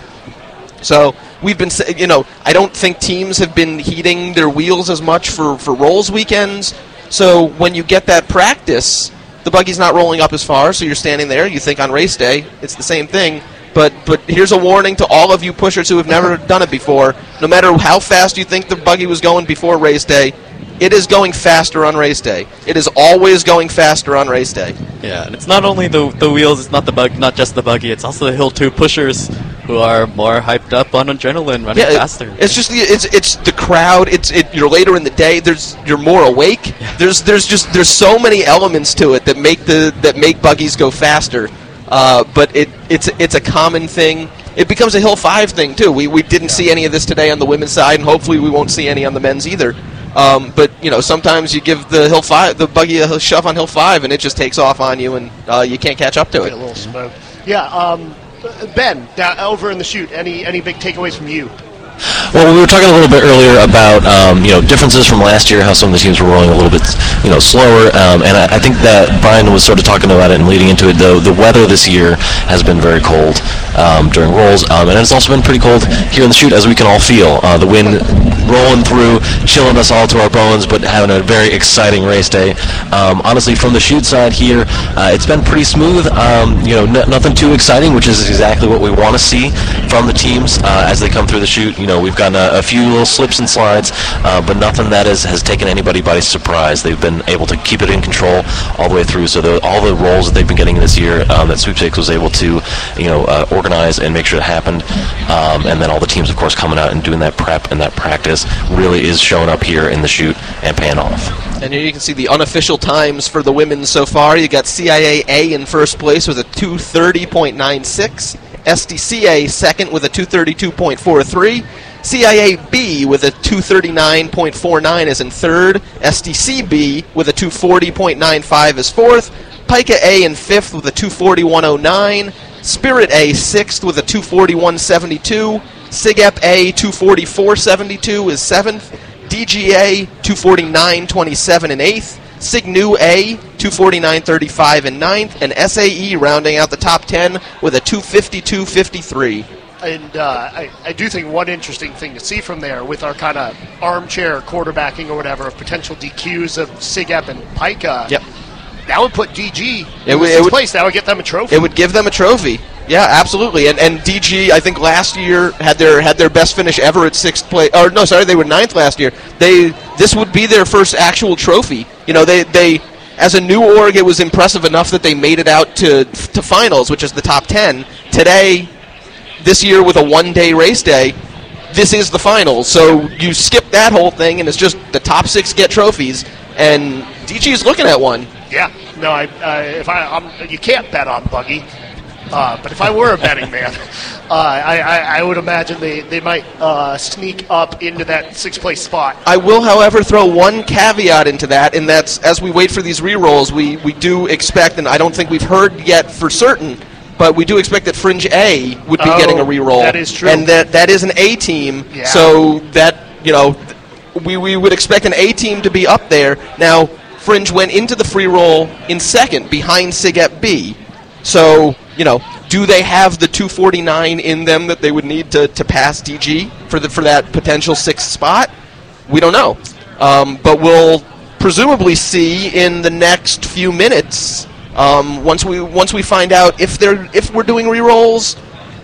So we've been, you know, I don't think teams have been heating their wheels as much for, for rolls weekends. So when you get that practice, the buggy's not rolling up as far, so you're standing there. You think on race day, it's the same thing. But but here's a warning to all of you pushers who have never done it before. No matter how fast you think the buggy was going before race day, it is going faster on race day. It is always going faster on race day. Yeah, and it's not only the the wheels, it's not the bug, not just the buggy. It's also the Hill two pushers who are more hyped up on adrenaline, running yeah, faster. It, it's just the it's it's the crowd. It's it. You're later in the day. There's you're more awake. Yeah. There's there's just there's so many elements to it that make the that make buggies go faster. Uh, but it it's it's a common thing. It becomes a Hill five thing too. We we didn't see any of this today on the women's side, and hopefully we won't see any on the men's either. Um, but you know, sometimes you give the Hill five, the buggy a shove on Hill five, and it just takes off on you, and uh, you can't catch up to it. A little smoke. Yeah. Um, Ben, down, over in the chute, any any big takeaways from you? Well, we were talking a little bit earlier about um, you know differences from last year, how some of the teams were rolling a little bit you know slower, um, and I, I think that Brian was sort of talking about it and leading into it. Though the weather this year has been very cold um, during rolls, um, and it's also been pretty cold here in the chute, as we can all feel. Uh, the wind rolling through, chilling us all to our bones, but having a very exciting race day. Um, honestly, from the chute side here, uh, it's been pretty smooth. Um, you know, n- nothing too exciting, which is exactly what we want to see from the teams uh, as they come through the chute. You know, we've gotten a, a few little slips and slides, uh, but nothing that is, has taken anybody by surprise. They've been able to keep it in control all the way through. So the, all the rolls that they've been getting this year, um, that Sweepstakes was able to, you know, uh, organize and make sure it happened. Um, and then all the teams, of course, coming out and doing that prep and that practice really is showing up here in the chute and paying off. And here you can see the unofficial times for the women so far. You got C I A A in first place with a two thirty point nine six, S D C A second with a two thirty-two point four three, C I A B with a two thirty-nine point four nine is in third, S D C B with a two forty point nine five is fourth, Pica A in fifth with a two forty-one point oh nine, Spirit A sixth with a two forty-one point seven two, SIGEP A two forty-four point seven two is seventh, D G A two forty-nine point twenty-seven in eighth, Signu A two forty-nine point thirty-five in ninth, and S A E rounding out the top ten with a two fifty-two point fifty-three. And uh, I, I do think one interesting thing to see from there with our kind of armchair quarterbacking or whatever of potential D Qs of SIGEP and Pica. Yep. That would put D G it in would, sixth would, place. That would get them a trophy. It would give them a trophy. Yeah, absolutely. And and D G, I think last year had their had their best finish ever at sixth place. Or no, sorry, they were ninth last year. They this would be their first actual trophy. You know, they they as a new org, it was impressive enough that they made it out to to finals, which is the top ten. Today, this year with a one-day race day, this is the finals. So you skip that whole thing, and it's just the top six get trophies. And D G is looking at one. Yeah, no, I, uh, if I, I'm, you can't bet on Buggy, uh, but if I were a betting man, uh, I, I, I would imagine they, they might uh, sneak up into that sixth place spot. I will, however, throw one caveat into that, and that's as we wait for these re-rolls, we, we do expect, and I don't think we've heard yet for certain, but we do expect that Fringe A would be oh, getting a re-roll. That is true. And that, that is an A team, yeah. So that, you know, we, we would expect an A team to be up there. Now, Fringe went into the free roll in second behind SIGEP B. So, you know, do they have the two forty-nine in them that they would need to, to pass D G for the for that potential sixth spot? We don't know. Um, but we'll presumably see in the next few minutes um, once we once we find out if they're if we're doing re-rolls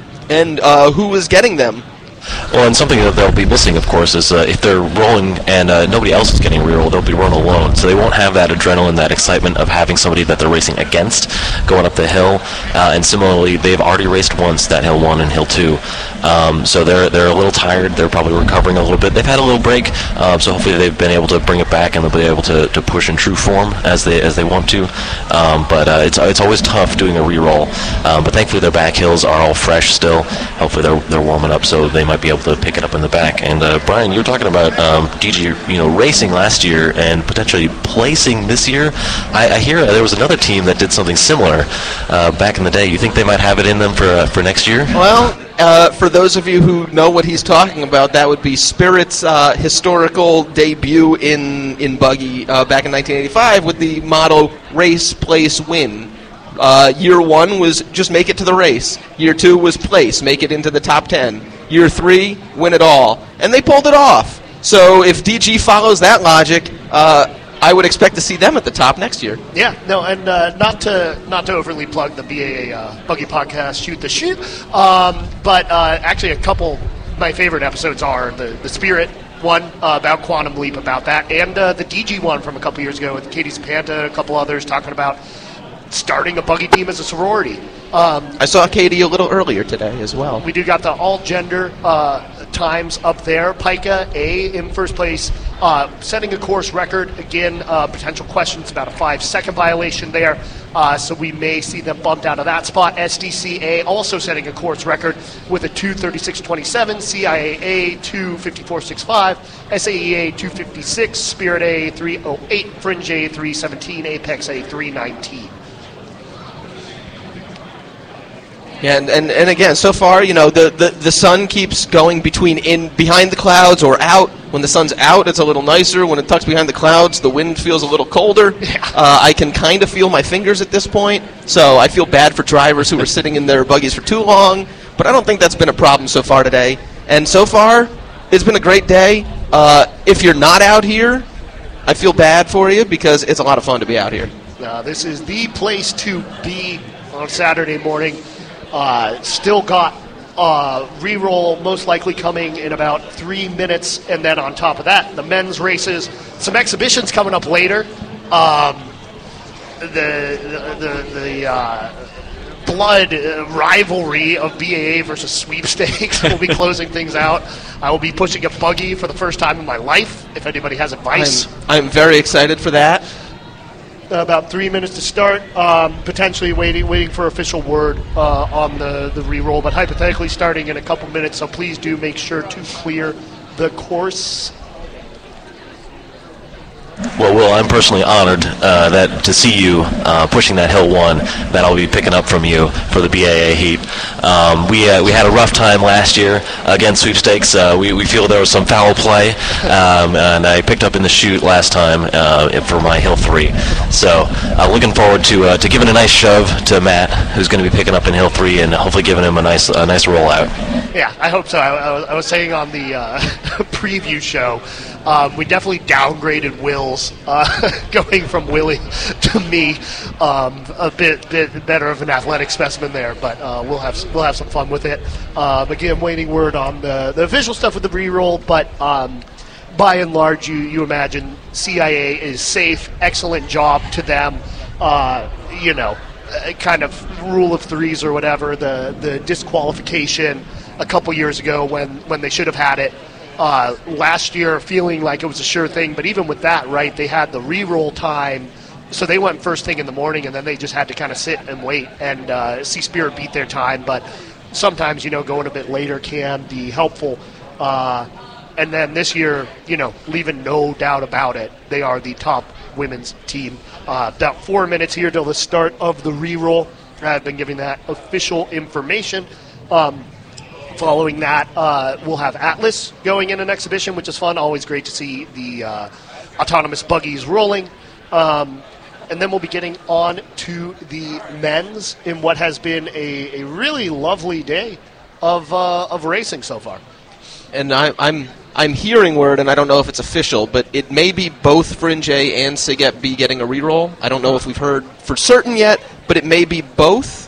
and uh, who is getting them. Well, and something that they'll be missing, of course, is uh, if they're rolling and uh, nobody else is getting re-rolled, they'll be rolling alone. So they won't have that adrenaline, that excitement of having somebody that they're racing against going up the hill. Uh, and similarly, they've already raced once, that hill one and hill two. Um, so they're they're a little tired. They're probably recovering a little bit. They've had a little break, uh, so hopefully they've been able to bring it back and they'll be able to, to push in true form as they as they want to. Um, but uh, it's it's always tough doing a re-roll. Um, but thankfully their back hills are all fresh still. Hopefully they're they're warming up, so they might be able to pick it up in the back. And uh, Brian, you were talking about um, D G, you know, racing last year and potentially placing this year. I, I hear there was another team that did something similar uh, back in the day. You think they might have it in them for uh, for next year? Well, uh, for those of you who know what he's talking about, that would be Spirit's uh, historical debut in in buggy uh, back in nineteen eighty-five with the motto "Race, Place, Win." Uh, year one was just make it to the race. Year two was place, make it into the top ten. Year three, win it all, and they pulled it off. So if D G follows that logic, uh, I would expect to see them at the top next year. Yeah, no, and uh, not to not to overly plug the B A A uh, Buggy Podcast, Shoot the Shoot, um, but uh, actually a couple of my favorite episodes are the, the Spirit one uh, about Quantum Leap, about that, and uh, the D G one from a couple years ago with Katie Zapanta and a couple others talking about starting a buggy team as a sorority. Um, I saw Katie a little earlier today as well. We do got the all-gender uh, times up there. Pika A in first place, uh, setting a course record. Again, uh, potential questions about a five-second violation there, uh, so we may see them bumped out of that spot. S D C A also setting a course record with a two thirty-six twenty-seven, C I A A two fifty-four sixty-five, S A E A two fifty-six, Spirit A three oh eight, Fringe A three seventeen, Apex A three nineteen. Yeah, and, and, and again, so far, you know, the, the, the sun keeps going between in behind the clouds or out. When the sun's out, it's a little nicer. When it tucks behind the clouds, the wind feels a little colder. Yeah. Uh, I can kind of feel my fingers at this point, so I feel bad for drivers who are sitting in their buggies for too long, but I don't think that's been a problem so far today. And so far, it's been a great day. Uh, if you're not out here, I feel bad for you because it's a lot of fun to be out here. Uh, this is the place to be on Saturday morning. Uh, still got uh, re-roll most likely coming in about three minutes, and then on top of that, the men's races, some exhibitions coming up later. Um, the the the, the uh, blood rivalry of B A A versus sweepstakes will be closing things out. I will be pushing a buggy for the first time in my life. If anybody has advice, I'm, I'm very excited for that. About three minutes to start, um, potentially waiting waiting for official word uh, on the, the re-roll, but hypothetically starting in a couple minutes, so please do make sure to clear the course. Well, Will, I'm personally honored uh, that to see you uh, pushing that hill one that I'll be picking up from you for the B A A heat. Um, we uh, we had a rough time last year against sweepstakes. Uh, we we feel there was some foul play, um, and I picked up in the shoot last time uh, for my hill three. So uh, looking forward to uh, to giving a nice shove to Matt, who's going to be picking up in hill three, and hopefully giving him a nice a nice rollout. Yeah, I hope so. I, I, was, I was saying on the uh, preview show, um, we definitely downgraded Will's uh, going from Willie to me. Um, a bit bit better of an athletic specimen there, but uh, we'll have we'll have some fun with it. Um, again, waiting word on the the official stuff with the re-roll, but um, by and large, you you imagine C I A is safe. Excellent job to them. Uh, you know, kind of rule of threes or whatever. The the disqualification a couple years ago when, when they should have had it. Uh, last year, feeling like it was a sure thing, but even with that, right, they had the re-roll time, so they went first thing in the morning, and then they just had to kind of sit and wait and uh, see Spirit beat their time. But sometimes, you know, going a bit later can be helpful. Uh, and then this year, you know, leaving no doubt about it, they are the top women's team. Uh, about four minutes here till the start of the re-roll. I've been giving that official information. Um, Following that, uh, we'll have Atlas going in an exhibition, which is fun. Always great to see the uh, autonomous buggies rolling. Um, and then we'll be getting on to the men's in what has been a, a really lovely day of uh, of racing so far. And I, I'm I'm hearing word, and I don't know if it's official, but it may be both Fringe A and Siget B getting a reroll. I don't know if we've heard for certain yet, but it may be both.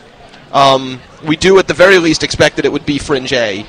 Um, we do, at the very least, expect that it would be Fringe A.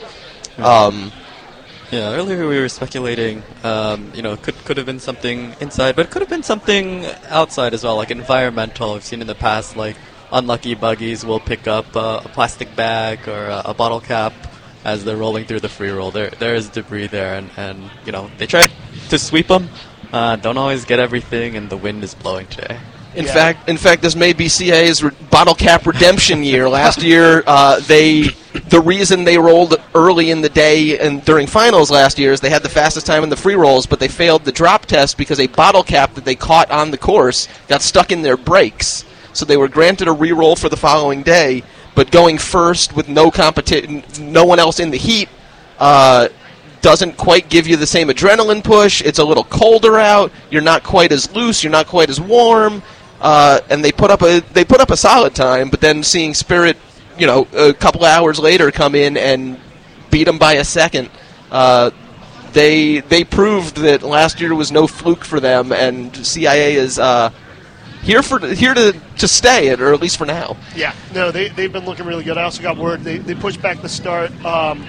Um, yeah, earlier we were speculating, um, you know, it could could have been something inside, but it could have been something outside as well, like environmental. We've seen in the past, like, unlucky buggies will pick up uh, a plastic bag or a, a bottle cap as they're rolling through the free roll. There, there is debris there, and, and you know, they try to sweep them, uh, don't always get everything, and the wind is blowing today. In yeah. fact, in fact, this may be C A A's re- bottle cap redemption year. Last year, uh, they the reason they rolled early in the day and during finals last year is they had the fastest time in the free rolls, but they failed the drop test because a bottle cap that they caught on the course got stuck in their brakes. So they were granted a re-roll for the following day, but but going first with no competition, no one else in the heat, uh, doesn't quite give you the same adrenaline push. It's a little colder out. You're not quite as loose. You're not quite as warm. Uh, and they put up a they put up a solid time. But then seeing Spirit, you know, a couple hours later come in and beat them by a second, uh, they they proved that last year was no fluke for them. And C I A is uh, here for here to, to stay, or at least for now. Yeah, no, they they've been looking really good. I also got word they they pushed back the start. Um,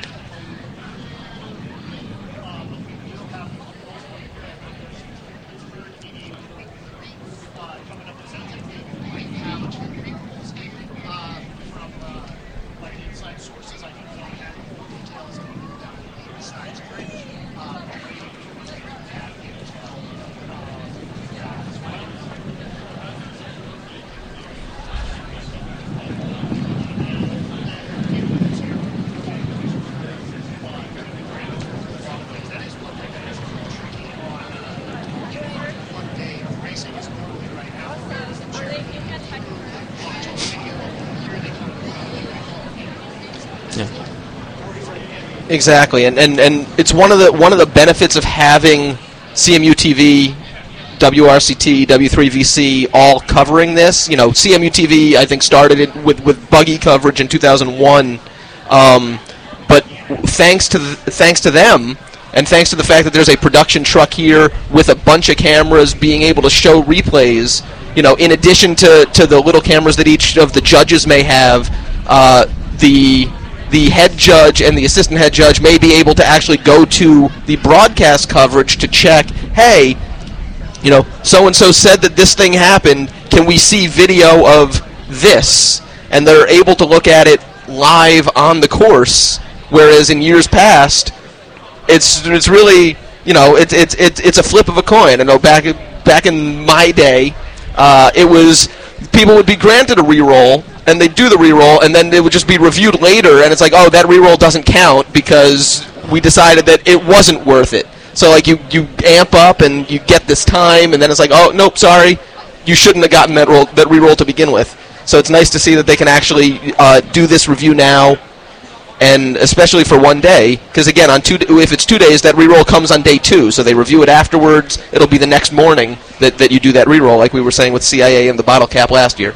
Exactly, and, and and it's one of the one of the benefits of having C M U T V, W R C T, W three V C all covering this. You know, C M U T V I think started it with with buggy coverage in two thousand one, um, but thanks to the, thanks to them, and thanks to the fact that there's a production truck here with a bunch of cameras being able to show replays. You know, in addition to to the little cameras that each of the judges may have, uh, the the head judge and the assistant head judge may be able to actually go to the broadcast coverage to check, hey, you know, so-and-so said that this thing happened. Can we see video of this? And they're able to look at it live on the course, whereas in years past, it's it's really, you know, it's it's it's it's a flip of a coin. I know back back in my day, uh, it was people would be granted a reroll, and they'd do the reroll, and then it would just be reviewed later, and it's like, oh, that reroll doesn't count because we decided that it wasn't worth it. So, like, you, you amp up, and you get this time, and then it's like, oh, nope, sorry, you shouldn't have gotten that roll, that reroll to begin with. So it's nice to see that they can actually uh, do this review now, and especially for one day, because, again, on two, if it's two days, that reroll comes on day two, so they review it afterwards. It'll be the next morning that, that you do that reroll, like we were saying with C I A and the bottle cap last year.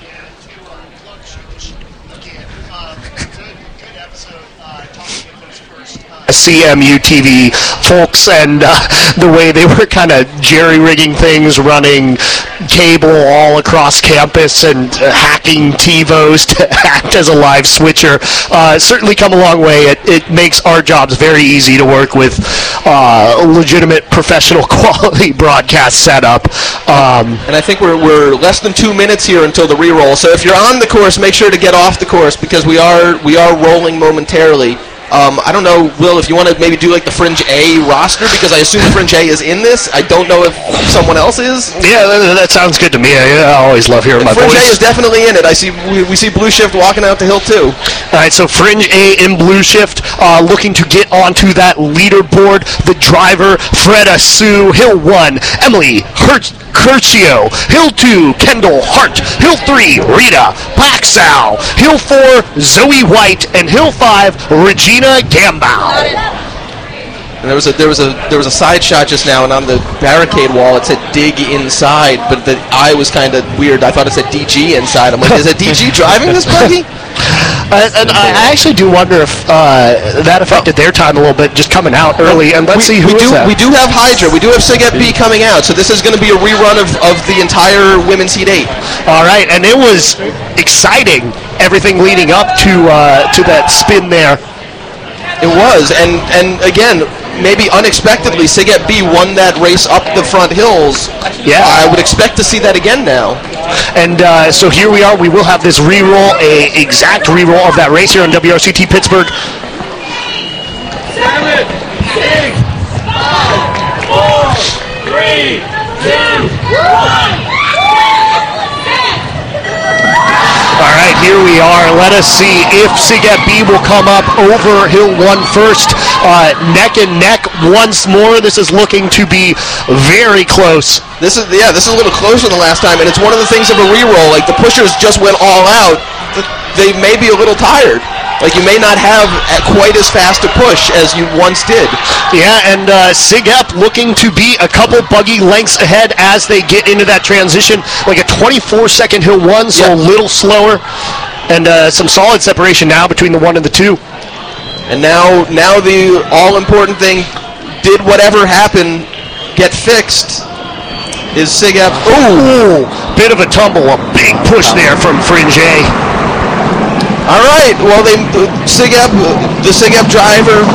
C M U T V folks, and uh, the way they were kind of jerry-rigging things, running cable all across campus and uh, hacking TiVos to act as a live switcher. Uh, certainly come a long way. It, it makes our jobs very easy to work with uh, a legitimate professional quality broadcast setup. Um, and I think we're, we're less than two minutes here until the re-roll. So if you're on the course, make sure to get off the course because we are we are rolling momentarily. Um, I don't know, Will, if you want to maybe do like the Fringe A roster, because I assume Fringe A is in this. I don't know if someone else is. Yeah, that, that sounds good to me. I, I always love hearing my Fringe voice. Fringe A is definitely in it. I see. We, we see Blue Shift walking out the hill too. All right, so Fringe A in Blue Shift, uh, looking to get onto that leaderboard. The driver, Freda Sue, Hill one, Emily Hertz. Curcio, Hill two, Kendall Hart, Hill three, Rita Paxal, Hill four, Zoe White, and Hill five, Regina Gambau. And there was a there was a there was a side shot just now, and on the barricade wall it said "dig inside," but the eye was kind of weird. I thought it said D G inside. I'm like, is it D G driving this buggy? Uh, and I actually do wonder if uh, that affected their time a little bit, just coming out early. And let's we, see who we is do. that. We do have Hydra. We do have Siget B coming out. So this is going to be a rerun of, of the entire women's heat eight. All right, and it was exciting. Everything leading up to uh, to that spin there. It was, and and again, maybe unexpectedly, Siget B won that race up the front hills. Yeah, I would expect to see that again now. And uh, so here we are. We will have this re-roll, a exact re-roll of that race here on W R C T Pittsburgh. Seven, six, five, four, three, two, one. All right, here we are. Let us see if Siget B will come up over Hill one first. Uh, neck and neck once more. This is looking to be very close. This is yeah, this is a little closer than last time, and it's one of the things of a re-roll. Like the pushers just went all out. they may be a little tired. Like, you may not have quite as fast a push as you once did. Yeah, and uh, Sig Ep looking to be a couple buggy lengths ahead as they get into that transition. Like a twenty-four second hill one, so yeah. a little slower. And uh, some solid separation now between the one and the two. And now, now the all-important thing, did whatever happened get fixed? Is Sig Ep... Ooh, bit of a tumble, a big push there from Fringe A. All right, well, they Sig Ep, the Sig Ep driver